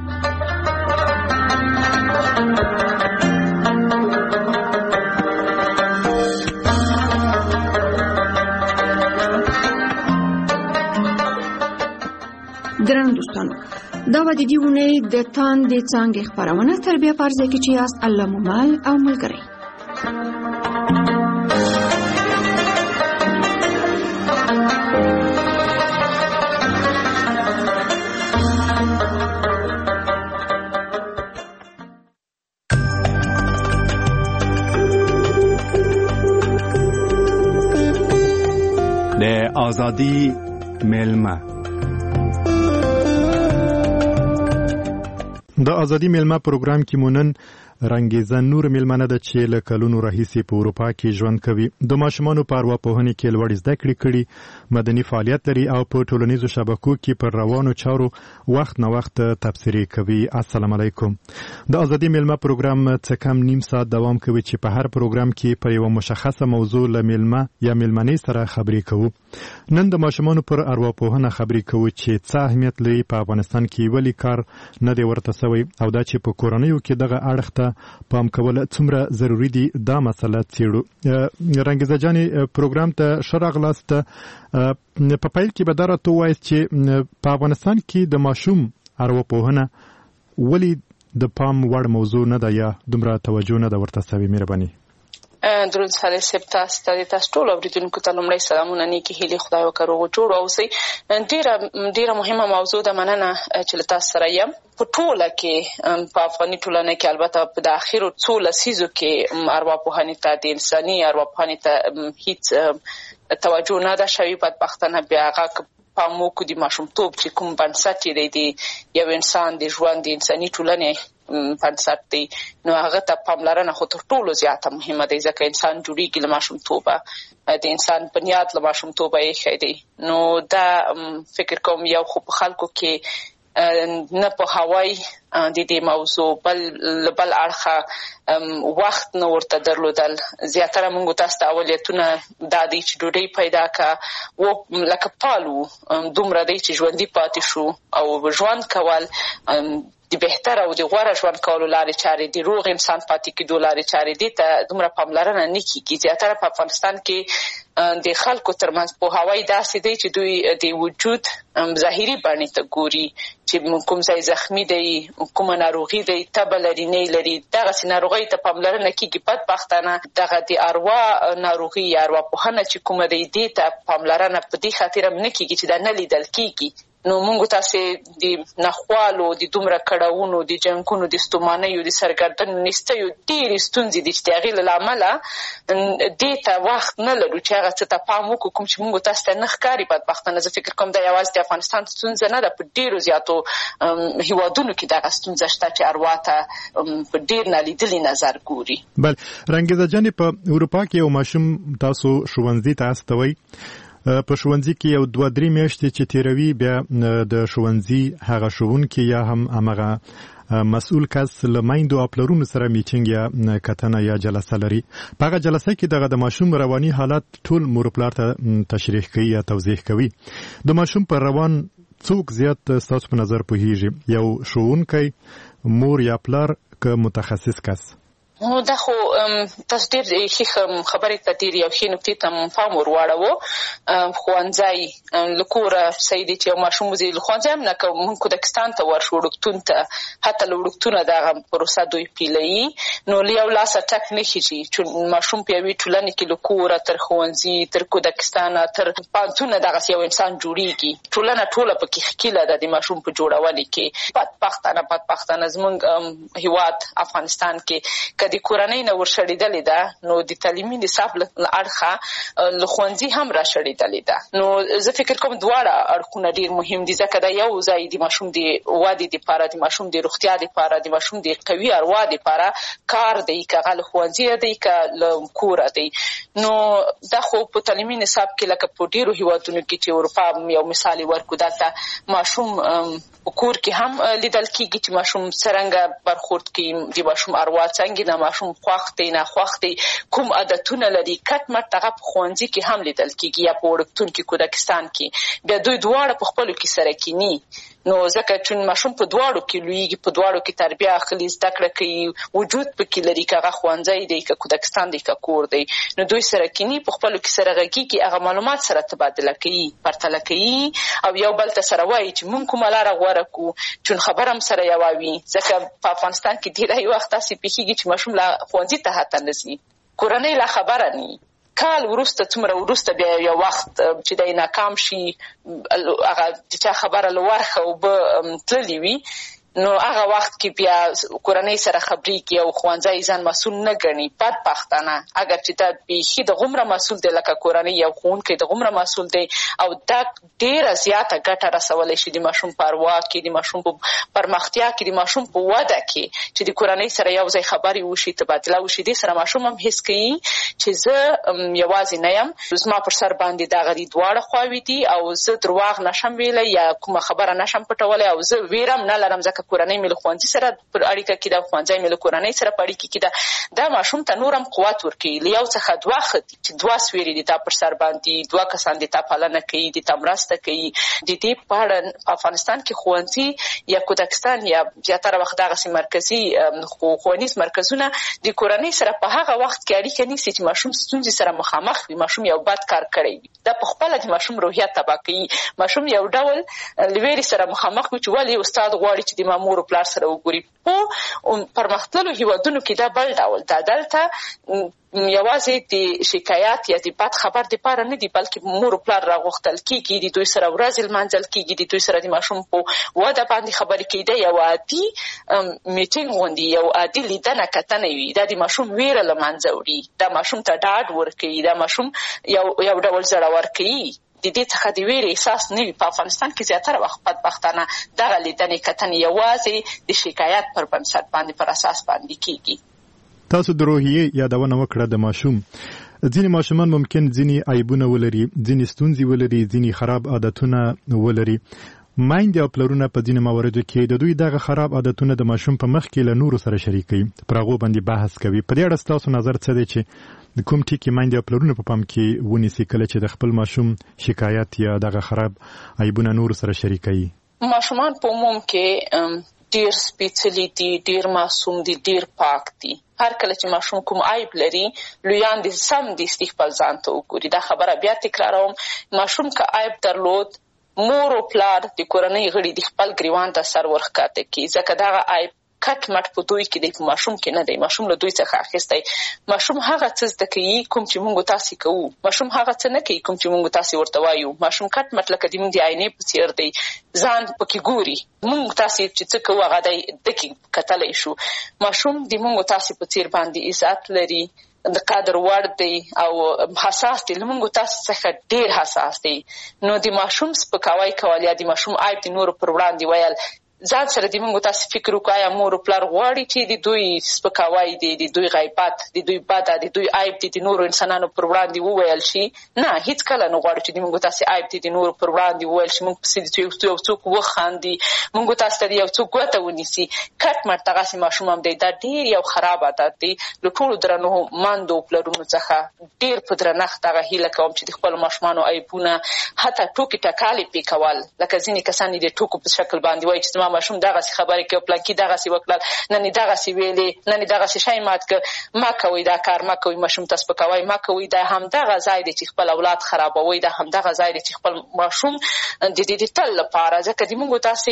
[SPEAKER 3] ګران دوستانو، دا و د دې اونۍ د تاندې څانګې خپرونه. تر بیا په هر ځای کې چې یاست، الله مو مل او ملګری.
[SPEAKER 2] د آزادی میلمه.
[SPEAKER 8] د آزادی میلمه پروګرام کې مونن رنګیزه نور میلمنه ده چې له کلونو راهیسې په اروپا کې ژوند کوي. د ماشومانو په ارواپوهنې کې لوړې زده کړې کړي، مدني فعالیت لري او په ټولنیزو شبکو کې پر روانو چارو وخت نه وخت تبصرې کوي. السلام علیکم. د آزادی میلمه پروګرام څه کم نیم ساعت دوام کوي چې په هر پروګرام کې پر یو مشخصه موضوع له میلمه یا میلمنې سره خبرې کوو. نن د ماشومانو پر ارواپوهنه خبرې کوو چې څه اهمیت لري په افغانستان کې، ولې کار نه دی ورته سوی، او دا چې په کورنیو کې دغه اړخ ته پام کول څومره ضروری دي، دا مسله څېړو. رنګیزه جانې پروګرام ته ښه راغلاست. په پیل کې به دا راته ووایاست چې په افغانستان کې د ماشوم ارواپوهنه ولې د پام وړ موضوع نه ده یا دومره توجه نه ده ورته سوې؟ مهرباني.
[SPEAKER 9] درود صالح صاحب، تاسو ټول اوریدونکو ته لومړی سلامونه، نیکی هیلې، خدای وکړي روغ جوړ اوسئ. ډیره مهمه موضوع ده، مننه چې له تاسو سره یم. په ټوله کې په افغاني ټولنه کې، البته په د اخرو څو لسیزو کې ارواپوهنې ته، د انساني ارواپوهنې ته هیڅ توجه نه ده شوې. بدبختانه بیا هغه پام وکړو د ماشومتوب چې کوم بنسټ دی د یو انسان د ژوند، د انساني ټولنې بنسټ دی نو هغه ته پاملرنه خو تر ټولو زیاته مهمه ده ځکه انسان جوړیږي له ماشومتوبه د انسان بنیاد له ماشومتوبه یې ښه دی نو دا فکر کوم یو خو په خلکو کې نه په هوای د دې موضوع بل اړخه وخت نه ورته درلودل زیاتره موږ تاسو ته اولویتونه دا دي چې ډوډۍ پیدا کړه و لکه پالو دومره دی چې ژوندي پاتې شو او ژوند کول د بهتر او د غوره ژوند کولو لارې چارې د روغ انسان پاتې کېدو لارې چارې دي ته دومره پاملرنه نه کېږي زیاتره په افغانستان کې د خلکو ترمنځ پوهاوی داسې دی چې دوی د وجود ظاهري بڼې ته ګوري چې کوم ځای زخمي دی کومه ناروغي دی تبه لري نه لري دغسې ناروغۍ ته پاملرنه کېږي بدبختانه دغه د اروا ناروغي یا ارواپوهنه چې کومه دی دې ته پاملرنه په دې خاطر هم نه کېږي چې دا نه لیدل کېږي نو موږ تاسې د ناخوالو د دومره کړاوونو د جنګونو د ستومانیو د سرګردنو نیستیو ډېرې ستونزې دي چې د هغې له امله دې ته وخت نه لرو چې هغه څه ته پام وکړو کوم چې موږ تاسو ته نه ښکاري بدبختانه زه فکر کوم دا یوازې د افغانستان ستونزه نه ده په ډېرو زیاتو هیوادونو کې دغه ستونزه شته چې اروا ته په ډېر نالیدلي نظر ګوري
[SPEAKER 8] بل رنګیزه جانې په اروپا کې یو ماشوم تاسو ښوونځي ته استوئ په ښوونځي کې یو 2-3 میاشتې چې تیروي بیا د ښوونځي هغه ښوونکي یا هم هغه مسؤل کس له میندو او پلرونو سره میټینګ یا کتنه یا جلسه لري په هغه جلسه کې دغه د ماشوم رواني حالت ټول مور پلار ته تشریح کوي یا توضیح کوي د ماشوم پر روان څوک زیات ستاسو په نظر پوهیږي یو ښوونکی مور یا پلار که متخصص کس
[SPEAKER 9] نو دا خو تاسو ډېر ښې خبرې ته ډېر یو ښې نکتې ته پام ور واړوو ښوونځی له کوره صحیح دی چې یو ماشوم وځي له ښوونځي هم نه که مونږ کودکستان ته ورشو وړکتون ته حتی له وړکتونه دغه پروسه دوی پیلوي نو له یو لاسه ټک نه خیږي چې ماشوم په یوې ټولنې کې له کوره تر ښوونځي تر کودکستانه تر پوهنتونه دغسې یو انسان جوړیږي ټولنه ټوله پکې ښکیله ده د ماشوم په جوړونې کې بدبختانه زموږ هېواد افغانستان کې د کورنۍ نه ورشړېدلې ده نو د تعلیمي نصاب له اړخه له ښوونځي هم راشړېدلې ده نو زه فکر کوم دواړه اړخونه ډېر مهم دي ځکه دا یو ځای د ماشوم د ودې دپاره د ماشوم د روغتیا دپاره د ماشوم د قوي اروا دپاره کار دی که هغه له ښوونځي دی که له کوره دی نو دا خو په تعلیمي نصاب کې لکه په ډېرو هېوادونو کې چې اروپا یو مثال یې ورکړو دلته ماشوم په کور کې هم لیدل کېږي چې ماشوم څرنګه برخورد کوي د ماشوم اروا څنګه ماشوم خوښ دی ناخوښ دی کوم عادتونه لري کټ مټ هغه په ښوونځي کې هم لیدل کېږي یا په وړکتون کې کودکستان کې بیا دوی دواړه په خپلو کې سره کینی نو ځکه چې ماشوم په دواړو کې لویږي په دواړو کې تربیه اخلي زده کړه کوي وجود پکې لري که هغه ښوونځی دی که کودکستان دی که کور دی نو دوی سره کینی په خپلو کې سره غږیږي هغه معلومات سره تبادله کوي پرتله کوي او یو بل ته سره وایي چې موږ کومه لاره غوره کړو چون خبره هم سره یوه وي ځکه په افغانستان کې ډېری وخت داسې پېښېږي چې ماشوم لا ښوونځي ته حتی نه ځي کورنۍ لا خبره نه کال وروسته څومره وروسته بیا یو وخت چې دی ناکام شي هغه د چا خبره له ورخه اوبه تللې وي نو هغه وخت کې بیا کورنۍ سره خبرېږي او ښوونځی ځان مسؤل نه ګڼي بدبختانه اگر چې دا بیخي د غومره مسؤل دی لکه کورنۍ یو ښوونکی د غومره مسؤل دی او دا ډېره زیاته ګټه رسولی شي د ماشوم په اروا کې د ماشوم په پرمختیا کې د ماشوم په وده کې چې د کورنۍ سره یو ځای خبرې وشي تبادله وشي دې سره ماشوم هم حس کوي چې زه یوازې نه یم زما پر سر باندې دغه دي دواړه خواوې دي او زه درواغ نشم ویلی یا کومه خبره نشم پټولی او زه ویره هم نه لرم ځکه کورنۍ مې له ښوونځي سره پر اړیکه کې ده ښوونځی مې له کورنۍ سره په اړیکه کې ده دا ماشوم ته نور هم قوت ورکوي له یو څخه دوه ښه دي چې دوه سویرې دي تا پر سر باندې دوه کسان دي تا پالنه کوي دي تا مرسته کوي د دې په اړه په افغانستان کې ښوونځي یا کودکستان یا زیاتره وخت دغسې مرکزي ښوونیز مرکزونه د کورنۍ سره په هغه وخت کې اړیکه نیسي چې ماشوم ستونزې سره مخامخ وي ماشوم یو بد کار کړی وي دا په خپله د ماشوم روحیه تباه کوي ماشوم یو ډول له ویرې سره مخامخ وي چې ولې استاد غواړي چې د مور او پلار سره وګوري په پرمختللو هېوادونو کې دا بل ډول ده دلته یوازې د شکایت یا د بد خبر دپاره نه دي بلکې مور او پلار راغوښتل کېږي د دوی سره ورځې لمانځل کېږي د دوی سره د ماشوم په وده باندې خبرې کوي دا یو عادي میټینګ غوندې یو عادي لیدنه کتنه وي دا د ماشوم ویره له منځه وړي دا ماشوم ته ډاډ ورکوي دا ماشوم یو ډول زړور کوي د دې څخه د ویرې احساس نه وي. په افغانستان کې زیاتره وخت بدبختانه دغه لیدنې کتنې یوازې د شکایت پر بنسټ باندې پر اساس باندې کیږي.
[SPEAKER 8] تاسو د روحیې یادونه وکړه د ماشوم. ځینې ماشومان ممکن ځینې عیبونه ولري، ځینې ستونزې ولري، ځینې خراب عادتونه ولري. میندې او پلرونه په ځینې مواردو کې د دوی دغه خراب عادتونه د ماشوم په مخ کې له نورو سره شریکوي، پر هغو باندې بحث کوي. په دې اړه ستاسو نظر څه دی چې کوم ټکي میندې او پلرونه په پام کې ونیسي کله چې د خپل ماشوم شکایت یا دغه خراب عیبونه نورو سره شریکوي؟
[SPEAKER 9] ماشومان په عموم کې ډیر سپیڅلي دي، ډیر معصوم دي، ډیر پاک دي. هر کله چې ماشوم کوم عیب لري، لویان دي سم دي خپل ځان ته وګوري. دا خبره بیا تکراروم، ماشوم که عیب درلود، مور او پلار د کورنۍ غړي د خپل ګریوان ته سر ورښکته کړي، ځکه دغه عیب کټ مټ په دوی کې دی، په ماشوم کې نه دی. ماشوم له دوی څخه اخیستی. ماشوم هغه څه زده کوي کوم چې موږ تاسې کوو. ماشوم هغه څه نه کوي کوم چې موږ تاسې ورته وایو. ماشوم کټ مټ لکه د موږ د آینې په څېر دی، ځان پکې ګوري. موږ تاسې چې څه کوو هغه دی دکې کتلی شو. ماشوم د موږ تاسې په څېر باندې عزت لري، د قدر وړ دی او حساس دی. لمونږ تاسو څخه ډیر حساس دی. نو د ماشوم سپکاوی کول یا د ماشوم عیب د نورو پر وړاندې ویل، ځان سره د موږ تاسو فکر وکړئ، آیا مور او پلار غواړي چې د دوی سپکاوی دی، د دوی غیبت، د دوی بد، د دوی عیب د نورو انسانانو پر وړاندې وویل شي؟ نه، هیڅ کله نه غواړي چې د موږ تاسو عیب د نورو پر وړاندې وویل شي. موږ پسې یو څوک وخاندي، موږ تاسو ته یو څوک ګوته ونیسي. کټ مټ دغسې ماشوم هم دی. دا ډیر یو خراب عادت دی. له ټولو درنو ماندو او پلرونو څخه ډیر په درنښت دغه هیله کوم چې د خپلو ماشومانو عیبونه حتی ټوکې ټکالې پرې کول، لکه ځینې کسان د ټوکو په شکل باندې وایي چې زما ماشوم دغسې خبرې کوي، پلانکي دغسې وکړل، نن یې دغسې ویلې، نن یې دغسې شی مات کړ. مه کوئ دا کار، مه کوئ، ماشوم ته سپکاوی مه کوئ. دا همدغه ځای دی چې خپل اولاد خرابوئ. دا همدغه ځای دی چې خپل ماشوم د تل لپاره، ځکه د موږ تاسې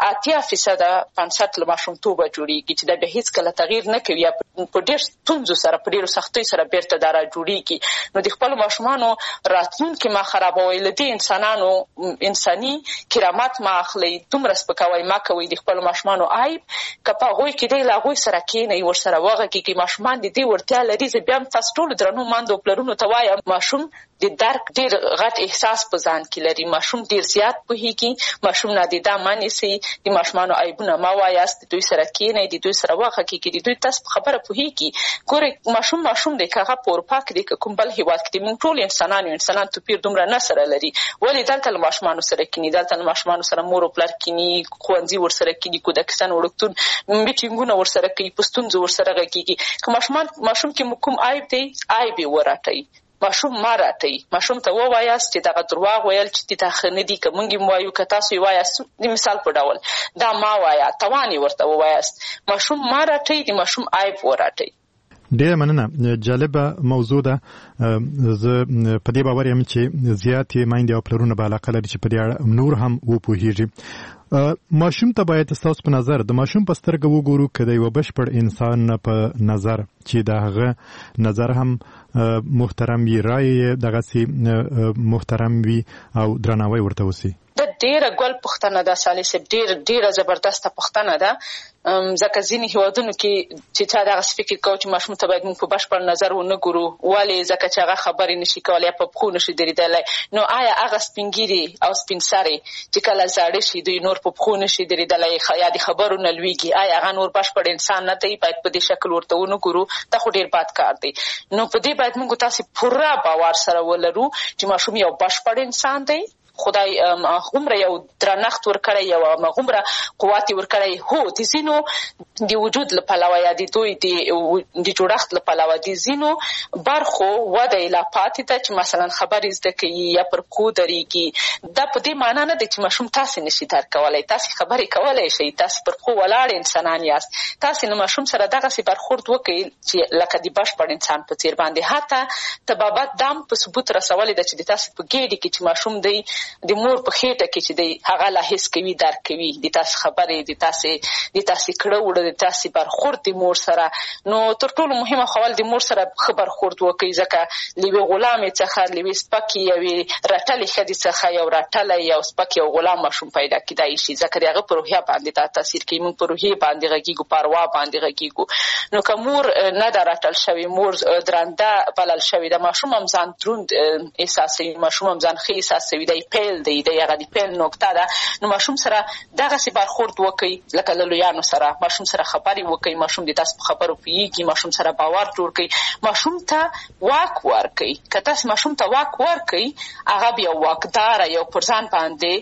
[SPEAKER 9] 80% بنسټ له ماشومتوبه جوړېږي چې دا بیا هېڅکله تغییر نه کوي، یا په ډېر ستونزو سره په ډېرو سختیو سره بېرته دا راجوړېږي. نو د خپلو ماشومانو راتلونکي مه خرابوئ. له دې انسانانو انساني کرامت مه اخلئ. دومره سپکاوی مه کوئ د خپلو ماشومانو عیب. که په هغوی کې دی له هغوی سره کښېنئ، ورسره وغږېږئ. ماشومان د دې وړتیا لري. زه بیا هم تاسو ټولو درنو ماندو او پلرونو ته وایم، ماشوم د درک ډېر غټ احساس په ځان کې لري. ماشوم ډېر زیات پوهېږي. ماشوم نادیده مه نیسئ. د ماشومانو عیبونه مه وایاست. د دوی سره کښېنئ، د دوی سره وغږېږئ، د دوی تاسو په خبره پوهېږي. ګورئ، ماشوم دی، که هغه په اروپا کې دی، که کوم بل هېواد کې دی، موږ ټول انسانان یو. انسانان توپیر دومره نه سره لري. ولې دلته له ماشومانو سره کښېني، دلته له ماشومانو سره مور او پلار کښېني، ښوونځي ورسره کښېني، کودکستان وړکتون میټینګونه ورسره کوي، په ستونزو ورسره غږېږي. که ماشوم کې کوم عیب دی، عیب یې ورټئ. ماشوم ما راټئ. ماشوم ته ووایاست چې دغه درواغ ویل چې تا ښه نه دي، که موږ یې وایو، که تاسو یې وایاست، د مثال په ډول دا ما وایه، توان یې ورته ووایاست. ماشوم ما راټئ، د ماشوم عیب وراټئ.
[SPEAKER 8] ډیره مننه. جالبه موضوع ده. زه په دې باور یم چې زیاتې میندې او پلرونه به علاقه لري چې په دې اړه نور هم وپوهېږي. ماشوم ته باید ستاسو په نظر د ماشوم په سترګه وګورو که د یوه بشپړ انسان په نظر چې د هغه نظر هم محترم وي، رایې یې دغسې محترم وي او درناوی ورته وسي.
[SPEAKER 9] دا ډیره ګل پوښتنه ده صالح صاحب، ډیره زبردسته پوښتنه ده. ځکه ځینې هېوادونو کې چې چا دغسې فکر کوو چې ماشوم ته باید موږ په بشپړ نظر ونه ګورو. ولې؟ ځکه چې هغه خبرې نشي کولی یا په پښو نشي درېدلی. نو آیا هغه سپین ږیري او سپین سرې چې کله زاړه شي، دوی نور په پښو نشي درېدلی یا د خبرو نه لویږي، آیا هغه نور بشپړ انسان نه دی؟ باید په دې شکل ورته ونه ګورو. دا خو ډېر بد کار دی. نو په دې باید موږ تاسې پوره باور سره ولرو چې ماشوم یو بشپړ انسان دی. خدای هغومره یو درنښت ورکړی، یو هغومره قوت یې ورکړی. هو، د ځینو د وجود له پلوه یا د دوی د جوړښت له پلوه د ځینو برخو وده یې لا پاتې ده چې مثلا خبرې زده کوي یا پر پښو درېږي. دا په دې معنا نه ده چې ماشوم تاسې نشي درک کولی. تاسې خبرې کولی شئ، تاسې پر پښو ولاړ انسانان یاست. تاسې له ماشوم سره دغسې برخورد وکړئ چې لکه د بشپړ انسان په څېر باندې. حتی طبابت دا هم په ثبوت رسولې ده چې د تاسې په ګېډې کې چې ماشوم دی د مور په خېټه کې چې دی هغه لا حس کوي درک کوي د تاسو خبرې د تاسو کړه وړه د تاسو برخورد د مور سره نو تر ټولو مهمه خپل د مور سره خبر خورد وکړي ځکه لوی غلامې څخه لوی سپکی یو رټلې خدي څخه یو رټلې یو سپکی یو غلام مشوم پیدا کیدای شي ځکه دغه په روحیه باندې تاثیر کوي موږ په روحیه باندې غږیږو پروا باندې غږیږو نو کومور نه درټل شوی مور درنده بلل شوی د ماشوم هم ځان دروند احساسوي ماشوم هم ځان ښه احساسوي دی پیل دی هغه د پیل نقطه ده نو ماشوم سره دغسې برخورد وکړي لکه له لویانو سره ماشوم سره خبرې وکړي ماشوم د تاسو په خبرو پوهېږي ماشوم سره باور جوړ کړي ماشوم ته واک ورکړي که تاسو ماشوم ته واک ورکړي هغه بیا واکداره یو پر ځان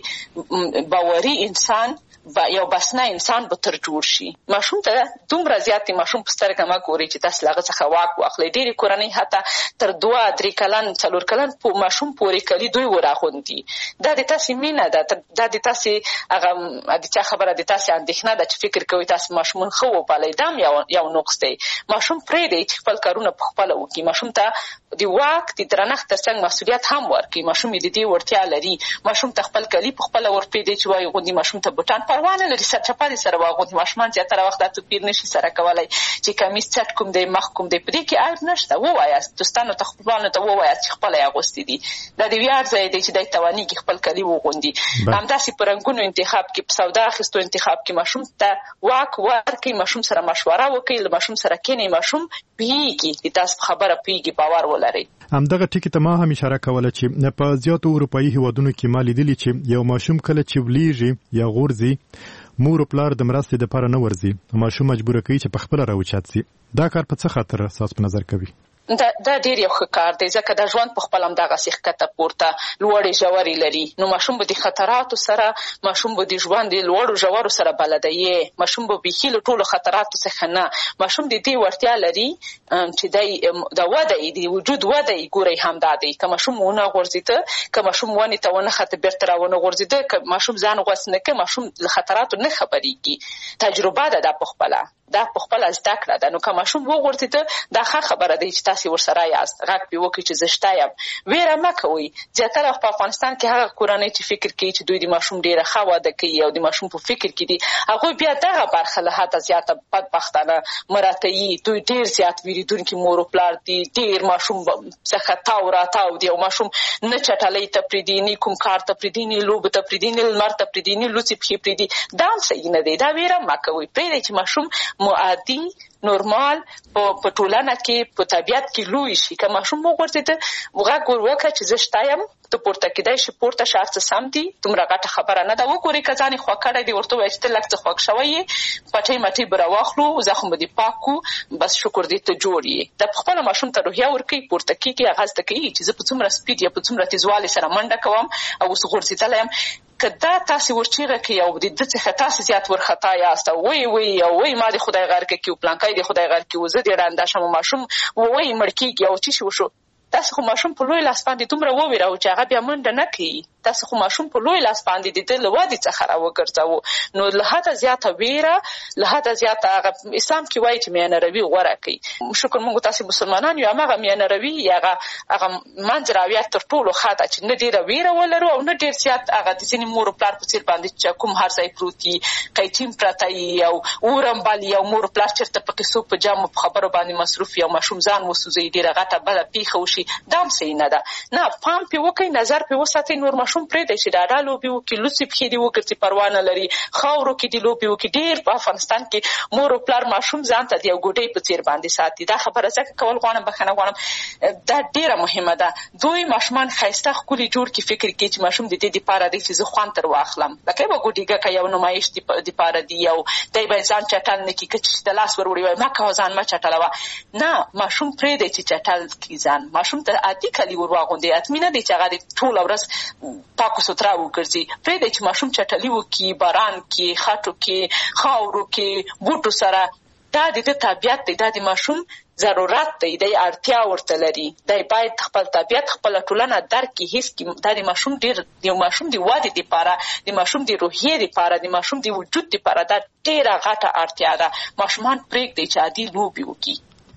[SPEAKER 9] باندې باوري انسان یو بسنه انسان به تر جوړ شي ماشوم ته دومره زیاتې ماشوم په سترګه مه ګورئ چې تاسو له هغه څخه واک واخلئ ډېرې کورنۍ حتی تر 2-3 کلن 4 کلن ماشوم پورې کلي دوی وراغوندي دا د تاسې مینه ده دا د تاسې هغه د چا خبره د تاسې اندېښنه ده چې فکر کوئ تاسو ماشومان ښه وپالئ دا هم یو نقص دی ماشوم پرېږدئ چې خپل کارونه په خپله وکړي ماشوم ته د واک د درنښت تر څنګ مسؤلیت هم ورکړي ماشوم یې د دې وړتیا لري ماشوم ته خپل کلي په خپله ورپرېږدئ چې وایي غوندې ماشوم ته بوټان پروا نه لري سرچپه دې سره واغوندي ماشومان زیاتره وخت دا توپیر نشي سره کولی چې کمیس چټ کوم دی مخ کوم دی په دې کې عیب نشته ووایاست دوستانو ته خپلوانو ته ووایاست چې خپله یې اغوستي دي دا د ویاړ ځای دی چې دی توانېږي خپل کلي وغوندي همداسې په رنګونو انتخاب کې په سودا اخیستو انتخاب کې ماشوم ته واک ورکړئ ماشوم سره مشوره وکړئ له ماشوم سره کښېنئ ماشوم پوهېږي د تاسو په خبره پوهېږي باور ولرئ
[SPEAKER 8] همدغه ټکي ته ما هم اشاره کوله چې په زیاتو اروپایي هیوادونو کې ما لیدلي چې یو ماشوم کله چې ولیږي یا غورځي مور او پلار د مرستې دپاره نه ورځي ماشوم مجبوره کوي چې په خپله راوچت سي دا کار په څه خاطر ستاسو په نظر کوي
[SPEAKER 9] دا ډېر یو ښه کار دی ځکه دا ژوند په خپل همدغسې ښکته پورته لوړې ژورې لري نو ماشوم به د خطراتو سره ماشوم به د ژوند د لوړو ژورو سره بلده یې ماشوم به بیخي له ټولو خطراتو څخه نه ماشوم د دې وړتیا لري چې دی د وده د وجود وده یې ګورئ همدا دی که ماشوم ونه غورځېده که ماشوم ونې ته ونښته بېرته راونه غورځېده که ماشوم ځان غوڅ نه کړي ماشوم له خطراتو نه خبرېږي تجربه ده دا په خپله دا په خپله زده کړه ده نو که ماشوم وغورځېده دا ښه خبره دی چې تاسې ورسره یاست غږ پرې وکړئ چې زه شته یم ویره مه کوئ زیاتره په افغانستان کې هغه کورنۍ چې فکر کوي چې دوی د ماشوم ډېره ښه واده کوي او د ماشوم په فکر کې دي هغوی بیا دغه برخه له حده زیاته بدبختانه مراته دوی ډېر زیات ویرېدونکي مور و پلار دي ډېر ماشوم څخه تاو راتاو دي او ماشوم نه چټلۍ ته پرېږدي نه کوم کار ته پرېږدي نه لوبو ته پرېږدي نه لمر ته پرېږدي نه لوڅې پښې پرېږدي دا هم صحیح نه دی دا ویره مه کوئ پرېږدئ چې ماشوم عادي نورمال په ټولنه کې په طبیعت کې لوی شي که ماشوم وغورځېده غږ ور وکړه چې زه شته یم ته پورته کېدای شي پورته شه هر څه سم دي دومره غټه خبره نه ده وګورئ که ځان یې خوږ کړی دی ورته ووایه چې ته لږ څه خوږ شوی یې پټۍ مټۍ به راواخلو زخم به دې پاک کړو بس شکر دې ته جوړ یې دا پخپله ماشوم ته روحیه ورکوي پورته کېږي هغه زده کوي چې زه په څومره سپیډ یا په څومره تیزوالي سره منډه کوم او اوس غورځېدلی یم که دا تاسې ورچیغه کوي او د ده څخه تاسې زیات ورخطا یاست او وایي ما دې خدای غرقه کړي او پلانکی دې خدای غرقه کړي زه دې ړنده شم ماشوم وایي مړ کېږي او څه شي وشو تاسو خو ماشوم په لوی لاس باندې دومره وویراو چې هغه بیا منډه نه کوي تاسو خو ماشوم په لوی لاس باندې د ده له ودې څخه راوګرځوو نو له حده زیاته ویره له حده زیاته هغه اسلام کې وایي چې میانه روي غوره کوي شکر موږ تاسې مسلمانان یو هماغه میانه روي هغه منځ راویه تر ټولو ښه ده چې نه ډېره ویره ولرو او نه ډېر زیات هغه د ځینې مور و پلار په څېر باندې چې کوم هر ځای پروت وي قیچین پرته وي او اورم بل یو مور و پلار چېرته په قصو په جامو په خبرو باندې مصروف وي او ماشوم ځان وسوځوي ډېره غټه بده پیښه وشي دا هم صحیح نه ده نه پام پرې وکړئ نظر پرې وساتئ نور ماشوم پرېږدئ چې ډاډه لوبې وکړي لوڅې پښې دې وګرځي پروا نه لري خاورو کې دې لوبې وکړي ډېر په افغانستان کې مور و پلار ماشوم ځان ته د یو ګوډۍ په څېر باندې ساتي دا خبره ځکه کول غواړم بښنه غواړم دا ډېره مهمه ده دوی ماشومان ښایسته ښکلي جوړ کړي فکر کوي چې ماشوم د دې دپاره دی چې زه خوند تر واخلم لکه یوه ګوډیګکه یو نمایش دپاره دی یو دی باید ځان چټل نه کړي که چې د لاس ور وړي وایي مه کوه ځان مه چټلوه نه ماشوم پرېږدئ چې چټل کړي ځان ماشوم ته عادي کالي ور واغوندئ حتمي نه دی چې هغه دې ټوله ورځ پاکو سترا وګرځي پرېږدئ چې ماشوم چټلي وکړي باران کې خټو کې خاورو کې بوټو سره دا د ده طبیعت دی دا د ماشوم ضرورت دی دی اړتیا ورته لري دی باید خپل طبیعت خپله ټولنه درک کړي حس کړي دا د ماشوم ډېر د ماشوم د ودې دپاره د ماشوم د روحیې دپاره د ماشوم د وجود دپاره دا ډېره غټه اړتیا ده ماشومان پرېږدئ چې عادي لوبې وکړي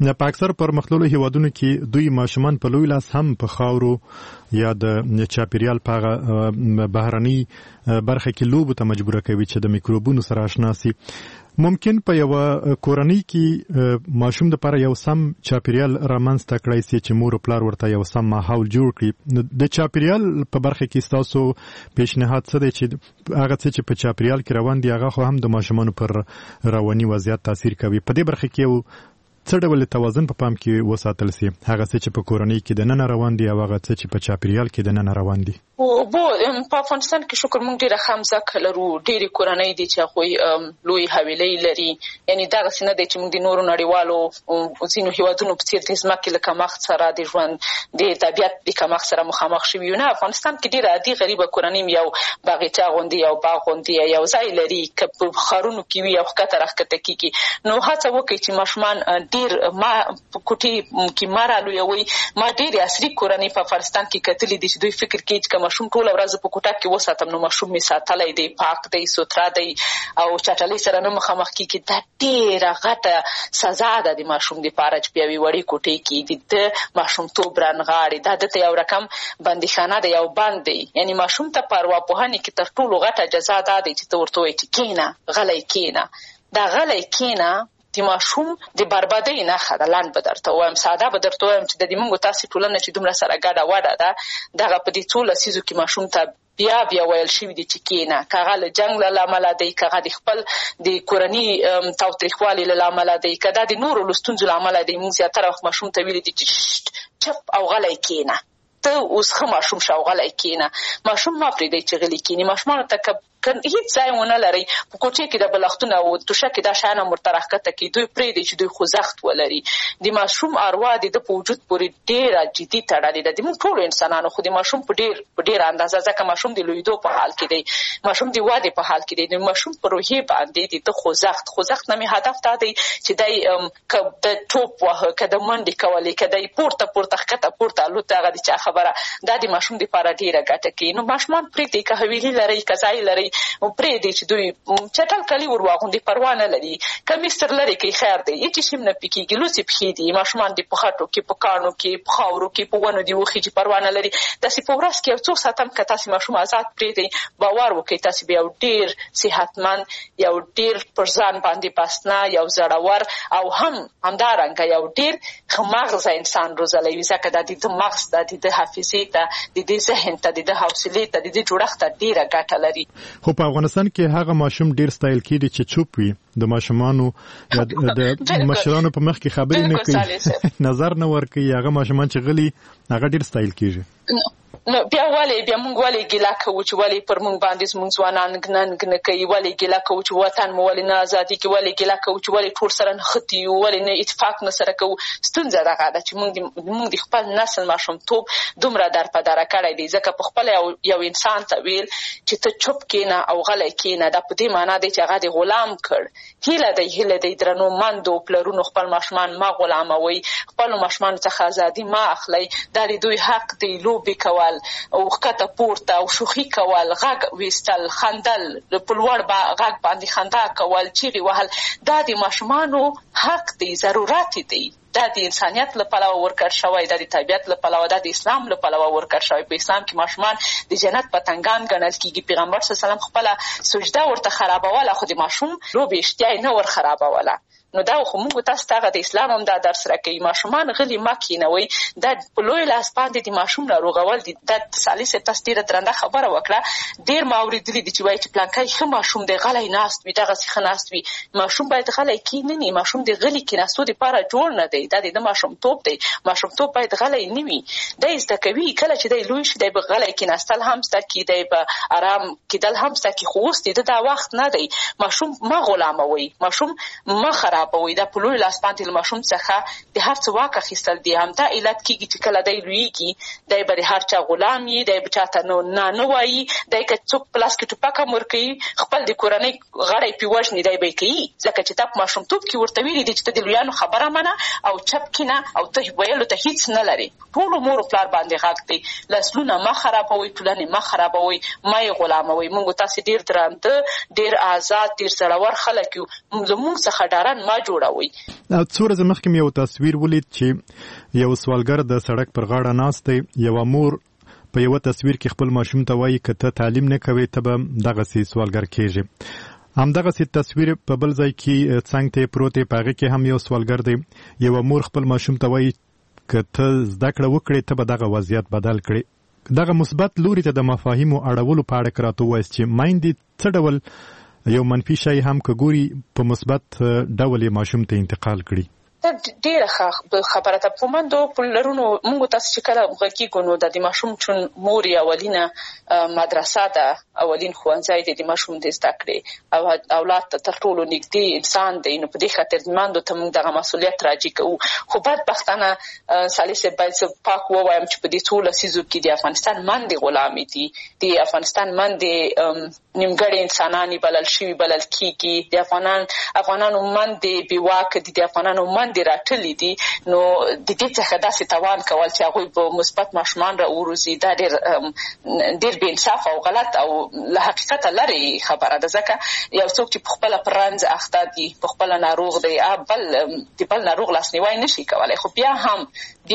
[SPEAKER 8] په اکثر پرمختللو هیوادونو کې دوی ماشومان په لوی لاس هم په خاورو یا د چاپیریال په بهرني برخه کې لوبو ته مجبور کوي چې د میکروبونو سره آشنا شي. ممکن په یو کورنۍ کې ماشوم د لپاره یو سم چاپیریال رامنځته کړی سي چې مور او پلار ورته یو سم ماحول جوړ کړي. د چاپیریال په برخه کې تاسو پیشنهاد څه دی چې هغه څه چې په چاپیریال کې روان دي هغه خو هم د ماشومانو پر رواني وضعیت تاثیر کوي. په دې برخه کې یو څه ډول توازن په پام کې وساتل سي، هغه څه چې په کورنۍ کې د نن روان دي او هغه څه چې په چاپیریال کې د نن روان دي؟
[SPEAKER 9] په افغانستان کې شکر موږ ډېره خامزه لرو، ډېرې کورنۍ دي چې هغوی لوی حویلۍ لري. یعنې دغسې نه دی چې موږ د نورو نړیوالو ځینو هېوادونو په څېر د ځمکې له کمښت سره د ژوند د طبیعت د کمښت سره مخامخ شوي یو. نه، افغانستان کې ډېره عادي غریبه کورنۍ یو باغچه غوندې یو باغ غوندې یو ځای لري، که په ښارونو کې وي او ښکته راښکته کېږي. نو هڅه وکړئ چې ماشومان ډېر ما په کوټې کې ما رالویوئ. ما ډېرې عصري کورنۍ په افغانستان کې کتلي دي چې دوی فکر کوي چې که ماشوم ټوله ورځ په کوټه کې وساتم نو ماشوم مې ساتلی دی، پاک دی، سوتره دی او چټلۍ سره نه مخامخ کېږي. دا ډېره غټه سزا ده د ماشوم دپاره چې په یوې وړې کوټې کې د ماشومتوب رانغاړي. دا دته یو رقم بندیخانه ده، یو بند دی. یعنې ماشوم ته په ارواپوهنې کې تر ټولو غټه جزا دا دی چې ته ورته وایې چې کېنه، غلی کېنه. دا غلی کېنه د ماشوم د بربادۍ نښه ده. لاند به درته وایم، ساده به درته وایم چې د دې موږ تاسې ټولنه چې دومره سره ګډه وډه ده، دغه په دې څو لسیزو کې ماشوم ته بیا ویل شوي دي چې کېنه. که هغه له جنګ له امله دی، که هغه د خپل د کورني تاوتریخوالي له امله دی، که دا د نورو له ستونزو له امله دی، موږ زیاتره وخت ماشوم ته ویلي دي چې چپ او غلی کېنه، ته اوس ښه ماشوم شه او غلی کېنه. ماشوم مه پرېږدئ چې غلي کېني. ماشومانو ته که هیڅ ځای ونه لرئ، په کوټې کې د بلښتونه او توشکې دا شیان هم ورته راښکته کړي، دوی پرېږدئ چې دوی خوځښت ولري. د ماشوم اروا د ده په وجود پورې ډېره جدي تړلې ده، د موږ ټولو انسانانو، خو د ماشوم په ډېره اندازه، ځکه ماشوم د لویدو په حال کې دی، ماشوم د ودې په حال کې دی. د ماشوم په روحیې باندې د ده خوځښت نه مې هدف دا دی چې دی که د ټوپ وهه، که د منډې کولې، که دی پورته ښکته پورته الوت، هغه د چا خبره، دا د ماشوم دپاره ډېره ګټه کوي. نو ماشومان پرېږدئ، که حویلي لرئ، که ځای لرئ، پرېږدئ چې دوی چټل کالي ور واغوندي، پروا نه لري. کمیستر لري کې خیر دی، هېڅ شي نه پې کېږي. لوڅې پښې دي، ماشومان دي په خټو کې، په کاڼو کې، په خاورو کې، په ونو دي وخېږي، پروا نه لري. داسې په ورځ کې یو څو ساعت هم که تاسې ماشوم آزاد پرېږدئ، باور وکړئ تاسې به یو ډېر صحتمند، یو ډېر پر ځان باندې بسنه، یو زړور او همدارنګه یو ډېر ښه مغزه انسان روزلی وي. ځکه دا د ده مغز ته، د ده حافظې ته، د ده ذهن ته، د ده حوصلې ته، د ده جوړښت ته ډېره ګټه لري.
[SPEAKER 8] خو په افغانستان کې هغه ماشوم ډیر ستایل کېږي چې چوپ وي، د ماشومانو یا د مشرانو په مخ کې خبرې نه کوي، نظر نه ورکوي. هغه ماشومان چې غلي هغه ډیر ستایل کېږي.
[SPEAKER 9] نو بیا موږ ولې ګیله کوو چې ولې پر موږ باندې زموږ ځوانان ننګ نه کوي، ولې ګیله کوو چې وطن مو ولې نه ازادي کوي، ولې ګیله کوو چې ولې ټول سره نښتي یو، ولې نه اتفاق نه سره کوو. ستونزه دغه ده چې موږ د خپل نسل ماشومتوب دومره درپدره کړی دی. ځکه په خپله یو انسان ته ویل چې ته چوپ کېنه او غلی کېنه، دا په دې معنا دی چې هغه دې غلام کړ. هیله دی درنو مندو پلرونو خپل ماشومان ما غلاموئ، خپلو ماشومانو څخه ازادي ما اخلئ. دا د دوی حق دی. لوبې کول او ښکته پورته او شوخي کول، غږ ویستل، خندل، په لوړ غږ باندې خندا کول، چیغې وهل، دا د ماشومانو حق دی، ضرورت دی. دا د انسانیت له پلوه ورکړ شوی، دا د طبیعت له پلوه، دا د اسلام له پلوه ورکړ شوی. په اسلام کې ماشومان د جنت پتنګان ګڼل کېږي. پیغمبر صلی الله علیه وسلم خپله سجده ورته خرابوله، خو د ماشوم لوبې اشتیا یې نه ور خرابوله. نو دا خو موږ تاسو ته د اسلام هم دا درس راکوي. ماشومان غلي مه کېنوئ. دا په لوی لاس باندې د ماشوم ناروغول دي. دا سالي صاحب تاسو ډېره درنده خبره وکړه. ډېر ما اورېدلي دي چې وایي چې پلانکی ښه ماشوم دی، غلی ناست وي، دغسې ښه ناست وي. ماشوم باید غلی کېنني. ماشوم د غلي کېناستو دپاره جوړ نه دی. دا د ده ماشومتوب دی. ماشومتوب باید غلی نه وي. دی زده کوي. کله چې دی لوی شي، دی به غلی کېناستل هم زده کړي، دی به ارام کېدل هم زده کړي. خو اوس د ده دا وخت نه دی. ماشوم مه غلاموئ، ماشوم مه خرابوئ. دا په لوی لاس باندې له ماشوم څخه د هر څه واک اخیستل دي. همدا علت کېږي چې کله دی لویېږي، دی به د هر چا غلام وي، دی به چا ته نه وایي. دی که څوک په لاس کې ټوپک هم ورکوي، خپل د کورنۍ غړی پرې وژني، دی به یې کوي. ځکه چې تا په ماشومتوب کې ورته ویلي دي چې ته د لویانو خبره منه او چپ کېنه او ته ویلو ته هېڅ نه لرې. ټولو مور پلار باندې غږ دی. نسلونه مه خرابوئ، ټولنې مه خرابوئ، مه یې غلاموئ. موږ تاسې ډېر درانده، ډېر آزاد، ډېر زړور خلک یو. زموږ څخه ډارن ما جوړوي.
[SPEAKER 8] څو ورځې مخکې یو تصویر ولید چې یو سوالګر د سړک پر غاړه ناست دی، یو مور په یو تصویر کې خپل ماشوم ته وایي که ته تعلیم نه کوې ته به دغسې سوالګر کېږې. همدغسې تصویر په بل ځای کې څنګ ته پروت دی، په هغې کې هم یو سوالګر دی، یو مور خپل ماشوم ته وایي که ته زده کړه وکړې ته به دغه وضعیت بدل کړې. دغه مثبت لوري ته د مفاهیمو اړولو په اړه راته ووایاست چې میندې څه ډول یو منفي شی هم که ګوري په مثبت ډول یې ماشوم ته انتقال کړي.
[SPEAKER 9] ډیره خبره ده. په منډو په لرونو موږ تاسو چې کله غږیږو نو د ماشوم چون مور اولینه مدرسه ده، اولین ښوونځی دی د ماشوم د زده کړې او اولاد ته تر ټولو نږدې انسان دی. نو په دې خاطر منډو ته موږ دغه مسؤلیت راجع کوو. خو بدبختانه سالي صاحب باید پاک ووایم چې په دې ټول لسیزو کې د افغانستان منډې غلامې دي. د افغانستان منډې نیمګړې انسانانې بلل کېږي. د افغانانو منډې بېواکه دي، د افغانانو منډې راټلې دي. نو د دې څخه داسې توان کول چې هغوی په مثبت ماشومان راوروزي دا ډېر بې انصاف او غلط او له حقیقته لرې خبره ده. ځکه یو څوک چې په خپله په رنځ اخته دي، په خپله ناروغ دی، د بل ناروغ لاسنیوی نشي کولی. خو بیا هم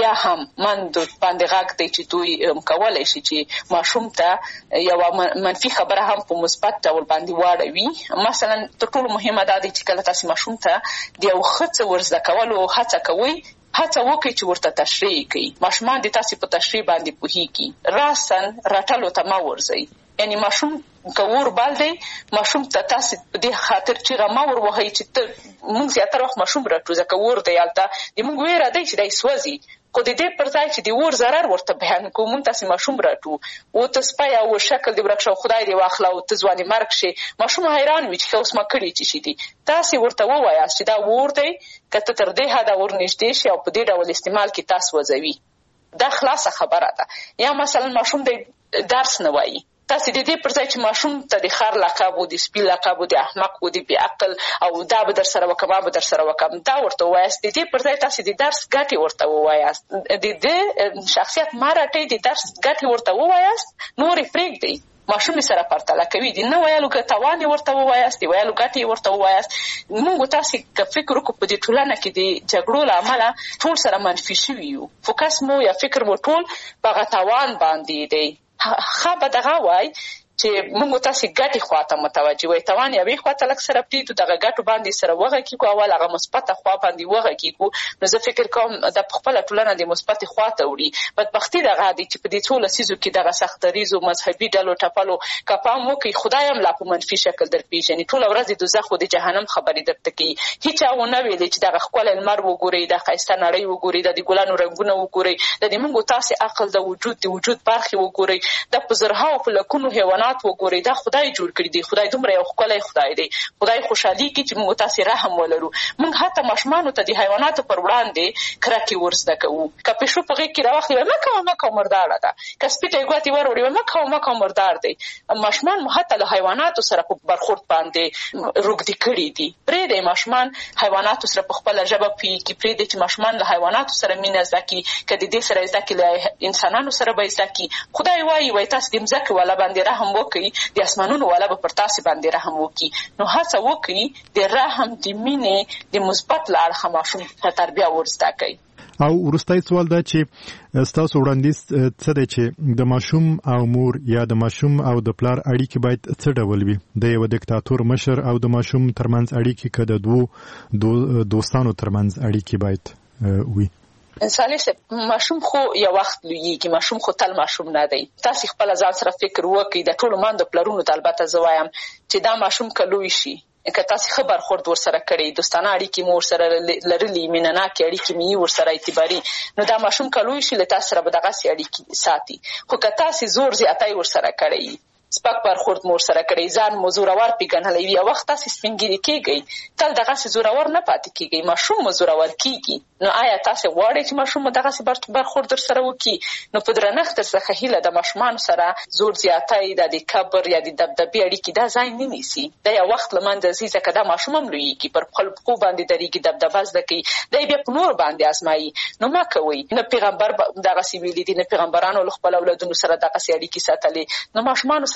[SPEAKER 9] من باندې غږ دی چې دوی کولی شي چې ماشوم ته یوه منفي خبره هم په مثبت ډول باندې واړوي. مثلا تر ټولو مهمه دا دی چې کله تاسې ماشوم ته د یو ښه څه ورزده کولو هڅه کوئ، هڅه وکړئ چې ورته تشریح کړئ. ماشومان د تاسې په تشریح باندې پوهیږي. راسن رټلو ته مه ورځئ. یعنی ماشوم که اور بل دی، ماشوم ته تاسې په دې خاطر چیغه مه ور وهئ چې موږ زیاتره وخت ماشوم رټو ځکه اور دی هلته د موږ ویره دی چې دی سوځي. خو د دې پر ځای چې د اور ضرر ورته بیان کوو، موږ تاسې ماشوم رټو او ته سپی او شکل دې ورک شه او خدای دې واخله او ته ځوانې مرګ شي. ماشوم حیران وي چې ښه اوس ما کړي چې شي دي. تاسې ورته ووایاست چې دا اور دی، که ته تر دې حده ور نږدې شي او په دې ډول استعمال کې تاسو وځوي، دا خلاصه خبره ده. یا مثلا ماشوم د درس نه وایي، تاسې د دې پر ځای چې ماشوم ته د خر لقب و د سپي لقب و د احمق و د بې عقل او دا به در سره وکم به در سره وکم دا ورته ووایاست. د دې پر ځای تاسې د درس ګټې ورته ووایاست، د دې شخصیت ما راټئ، د درس ګټې ورته ووایاست، نورې پرېږدئ. ماشوم سره پرتله کوي، د نه ویلو تاوان یې ورته ووایاست، د ویلو ګټې یې ورته ووایاست. موږ تاسې که فکر وکړو په دې ټولنه کې د جګړو له امله ټول سره منفي شوي یو، فوکس مو یا فکر مو ټول په هغه تاوان باندې دی. ښه به دغه وای چې موږ تاسې ګټې خواته متوجه وای، توان یوې خواته لږ سره پرېږدو، دغه ګټو باندې سره وغږېږو، اول هغه مثبته خوا باندې وغږېږو. نو زه فکر کوم دا په خپله ټولنه د مثبتې خوا ته وړي. بدبختي دغه دی چې په دې څو لسیزو کې دغه سختدریزو مذهبي ډلو ټپلو که پام وکړي، خدای هم لا په منفي شکل در پېژني. ټوله ورځ د دوزخ او د جهنم خبرې درته کوي. هېچا ونه ویلې چې دغه ښکلی لمر وګورئ، دا ښایسته نړۍ وګورئ، دا د ګلانو رنګونه وګورئ، دا د موږ تاسې عقل د وجود برخې وګورئ، دا په زرهاو په لکونو حیوانات وګورئ. دا خدای جوړ کړي دي. خدای دومره یو ښکلی خدای دی. خدای خوشحالي کړي چې موږ تاسې رحم ولرو. موږ حتی ماشومانو ته د حیواناتو پر وړاندې کرکې ورزده کوو. که پیشو په غېږ کې راواخلي مه کوه مرداره ده، که سپي ته یې ګوتې وروړي مه کوه مردار دی. ماشومان مو حتی له حیواناتو سره په برخورد باندې روږدي کړي دي. پرېږدئ ماشومان حیواناتو سره په خپله ژبه پوهېږي. پرېږدئ چې ماشومان له حیواناتو سره مینه زده کړي. که د دې سره زده کړي له انسانانو سره به زده کړي. خدای وایي تاسې د مځکې والا باندې رحم وکړئ، د اسمانونو والا به پر تاسې باندې رحم وکړي. نو هڅه وکړي د رحم، د مینې، د مثبت له اړخه ماشوم ته تربیه ورزده کړئ.
[SPEAKER 8] او وروستی سوال دا چې ستاسو وړاندیز څه دی چې د ماشوم او مور یا د ماشوم او د پلار اړیکې باید څه ډول وي؟ د یو دیکتاتور مشر او د ماشوم ترمنځ اړیکې که د دوو دوستانو ترمنځ اړیکې باید وي؟
[SPEAKER 9] سالي صاحب، ماشوم خو یو وخت لویږي، ماشوم خو تل ماشوم نه دی. تاسې خپله ځان سره فکر وکړئ، د ټولو ماندو پلرونو ته البته زه وایم چې دا ماشوم که لوی شي، که تاسې ښه برخورد ورسره کړئ، دوستانه اړیکې مو ورسره لرلي، مینهناکې اړیکې مو یې ورسره اعتباري، نو دا ماشوم که لوی شي له تاسې سره به دغسې اړیکې ساتي. خو که تاسې زور زیاتی ورسره کړئ، سپک برخورد مو ورسره کړئ، ځان مو زورور پېژنلی وي، یو وخت تاسې سپینګیري کېږئ، تل دغسې زورور نه پاتې کېږئ، ماشوم مو زورور کېږي. نو آیا تاسې غواړئ چې ماشوم مو دغسې برخورد درسره وکړي؟ نو په درنښت درڅخه هیله د ماشومانو سره زور زیاتی، دا د کبر یا د دبدبې اړیکې دا ځای نه نیسي. دا یو وخت له منځه ځي، ځکه دا ماشوم هم لویېږي، پر خپل پښو باندې درېږي، دبدبه زده کوي، دا یې بیا په نور باندې ازمایي. نو مه کوئ. نه پیغمبر دغسې ویلي دي، نه پیغمبرانو له خپلو اولادونو سره دغسې اړیکې ساتلې. نو ماشومانو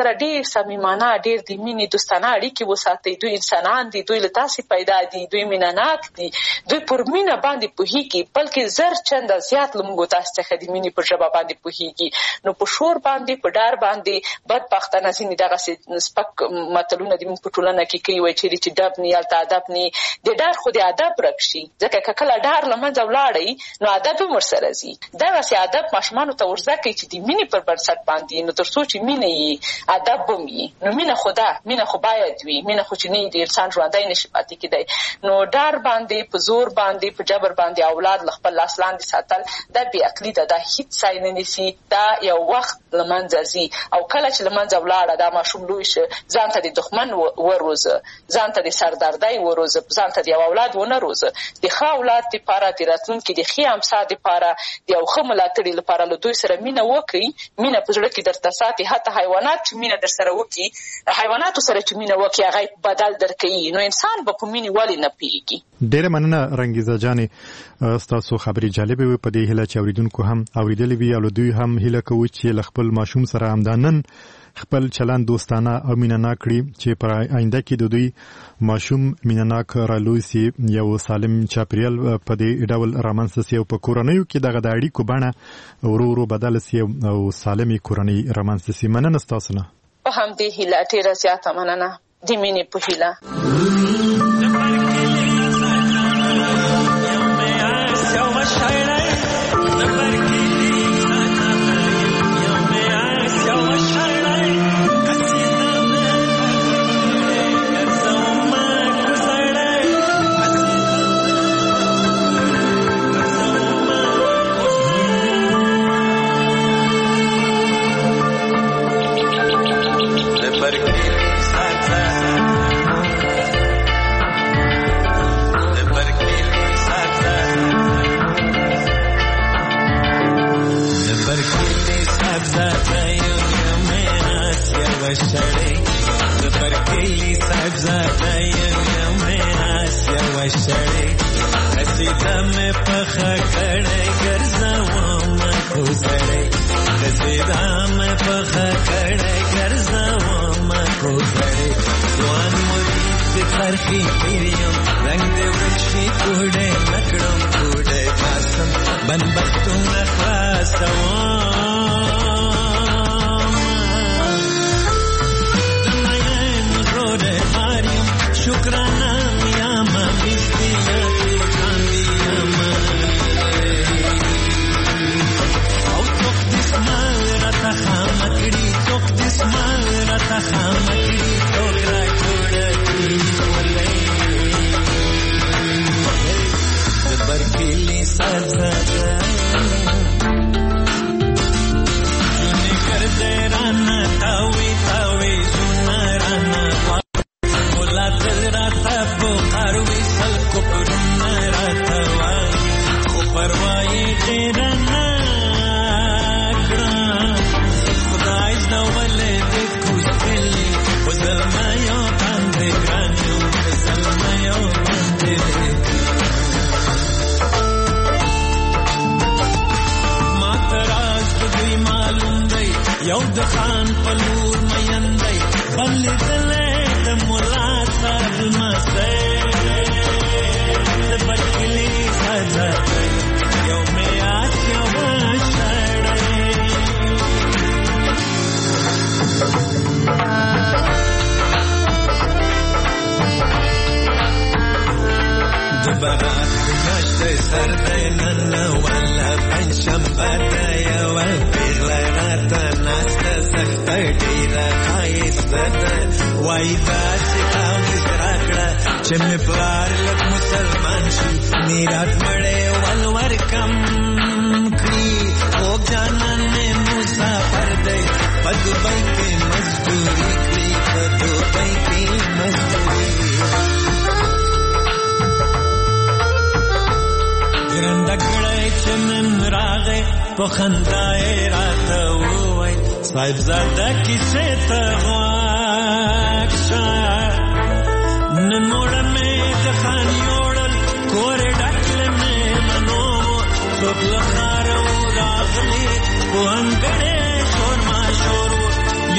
[SPEAKER 9] ورسره ډېر صمیمانه ډېر د مینې دوستانه اړیکې وساتئ. دوی انسانان دي، دوی له تاسې پیدا دي، دوی مینهناک دي، دوی پر مینه باندې پوهېږي، بلکې زر چنده زیات له موږ تاسو څخه د مینې پر ژبه باندې پوهېږي. نو په شور باندې په ډار باندې بدبختانه ځینې دغسې سپک متلونه د موږ په ټولنه کې کوي، وایي چېرې چې ډب نه هلته ادب نه. د ډار خو د ادب ورک شي، ځکه که کله ډار له منځه ولاړی نو ادب هم ورسره ځي. دغسې ادب ماشومانو ته ورزده کوي چې د مینې پر بنسټ باندې، نو تر څو چې مینه یې ادب هم وي. نو مینه خو ده، مینه خو باید وي، مینه خو چې نه د انسان ژوندی نشي پاتې کېدی. نو ډار باندې په زور باندې په جبر باندې اولاد له خپل لاس لاندې ساتل دا بې عقلي ده، دا هېڅ ځای نه نیسي، دا یو وخت له منځه ځي. او کله چې له منځه ولاړه دا ماشوم لوی شه، ځان ته د دښمن وروزه، ځان ته د سردردۍ وروزه، ځان ته د یو اولاد ونه روزه. د ښه اولاد دپاره، د راتلونکي د ښې امسا دپاره، د یو ښه ملاتړي لپاره له دوی سره مینه وکړئ. مینه په زړه کې درته ساتي. حتی حیوانات چې مینه در سره وکړي، حیواناتو سره چې مینه وکړي هغه بدل درکوي، نو انسان به په مینې ولې نه پوهېږي.
[SPEAKER 8] ډېره مننه رنګیزه جانې، ستاسو خبرې جالبې وې. په دې هیله چې اورېدونکو هم اورېدلې وي او له دوی هم هیله کوو چې له خپل ماشوم سره همدا نن خپل چلند دوستانه او مینهناک کړي، چې پر آینده کې د دوی ماشوم مینهناک رالوی سي، یو سالم چاپېریال په دې ډول رامنځته سي او په کورنیو کې دغه د اړیکو بڼه ورو ورو بدله سي او سالمې کورنۍ رامنځته سي. مننه ستاسو نه.
[SPEAKER 9] په همدې هیله ډېره زیاته مننه، د مینې په هیله.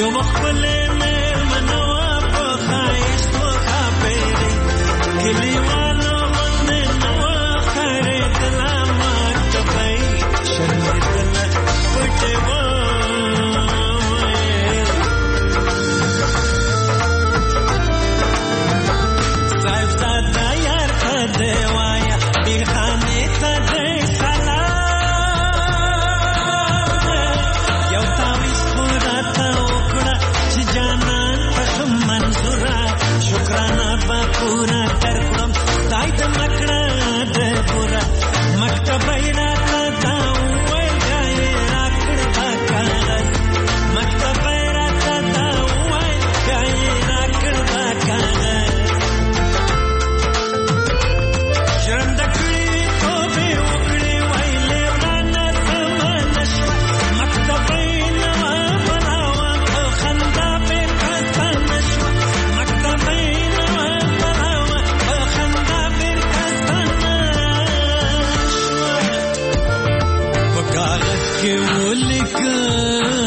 [SPEAKER 10] के वो लिखा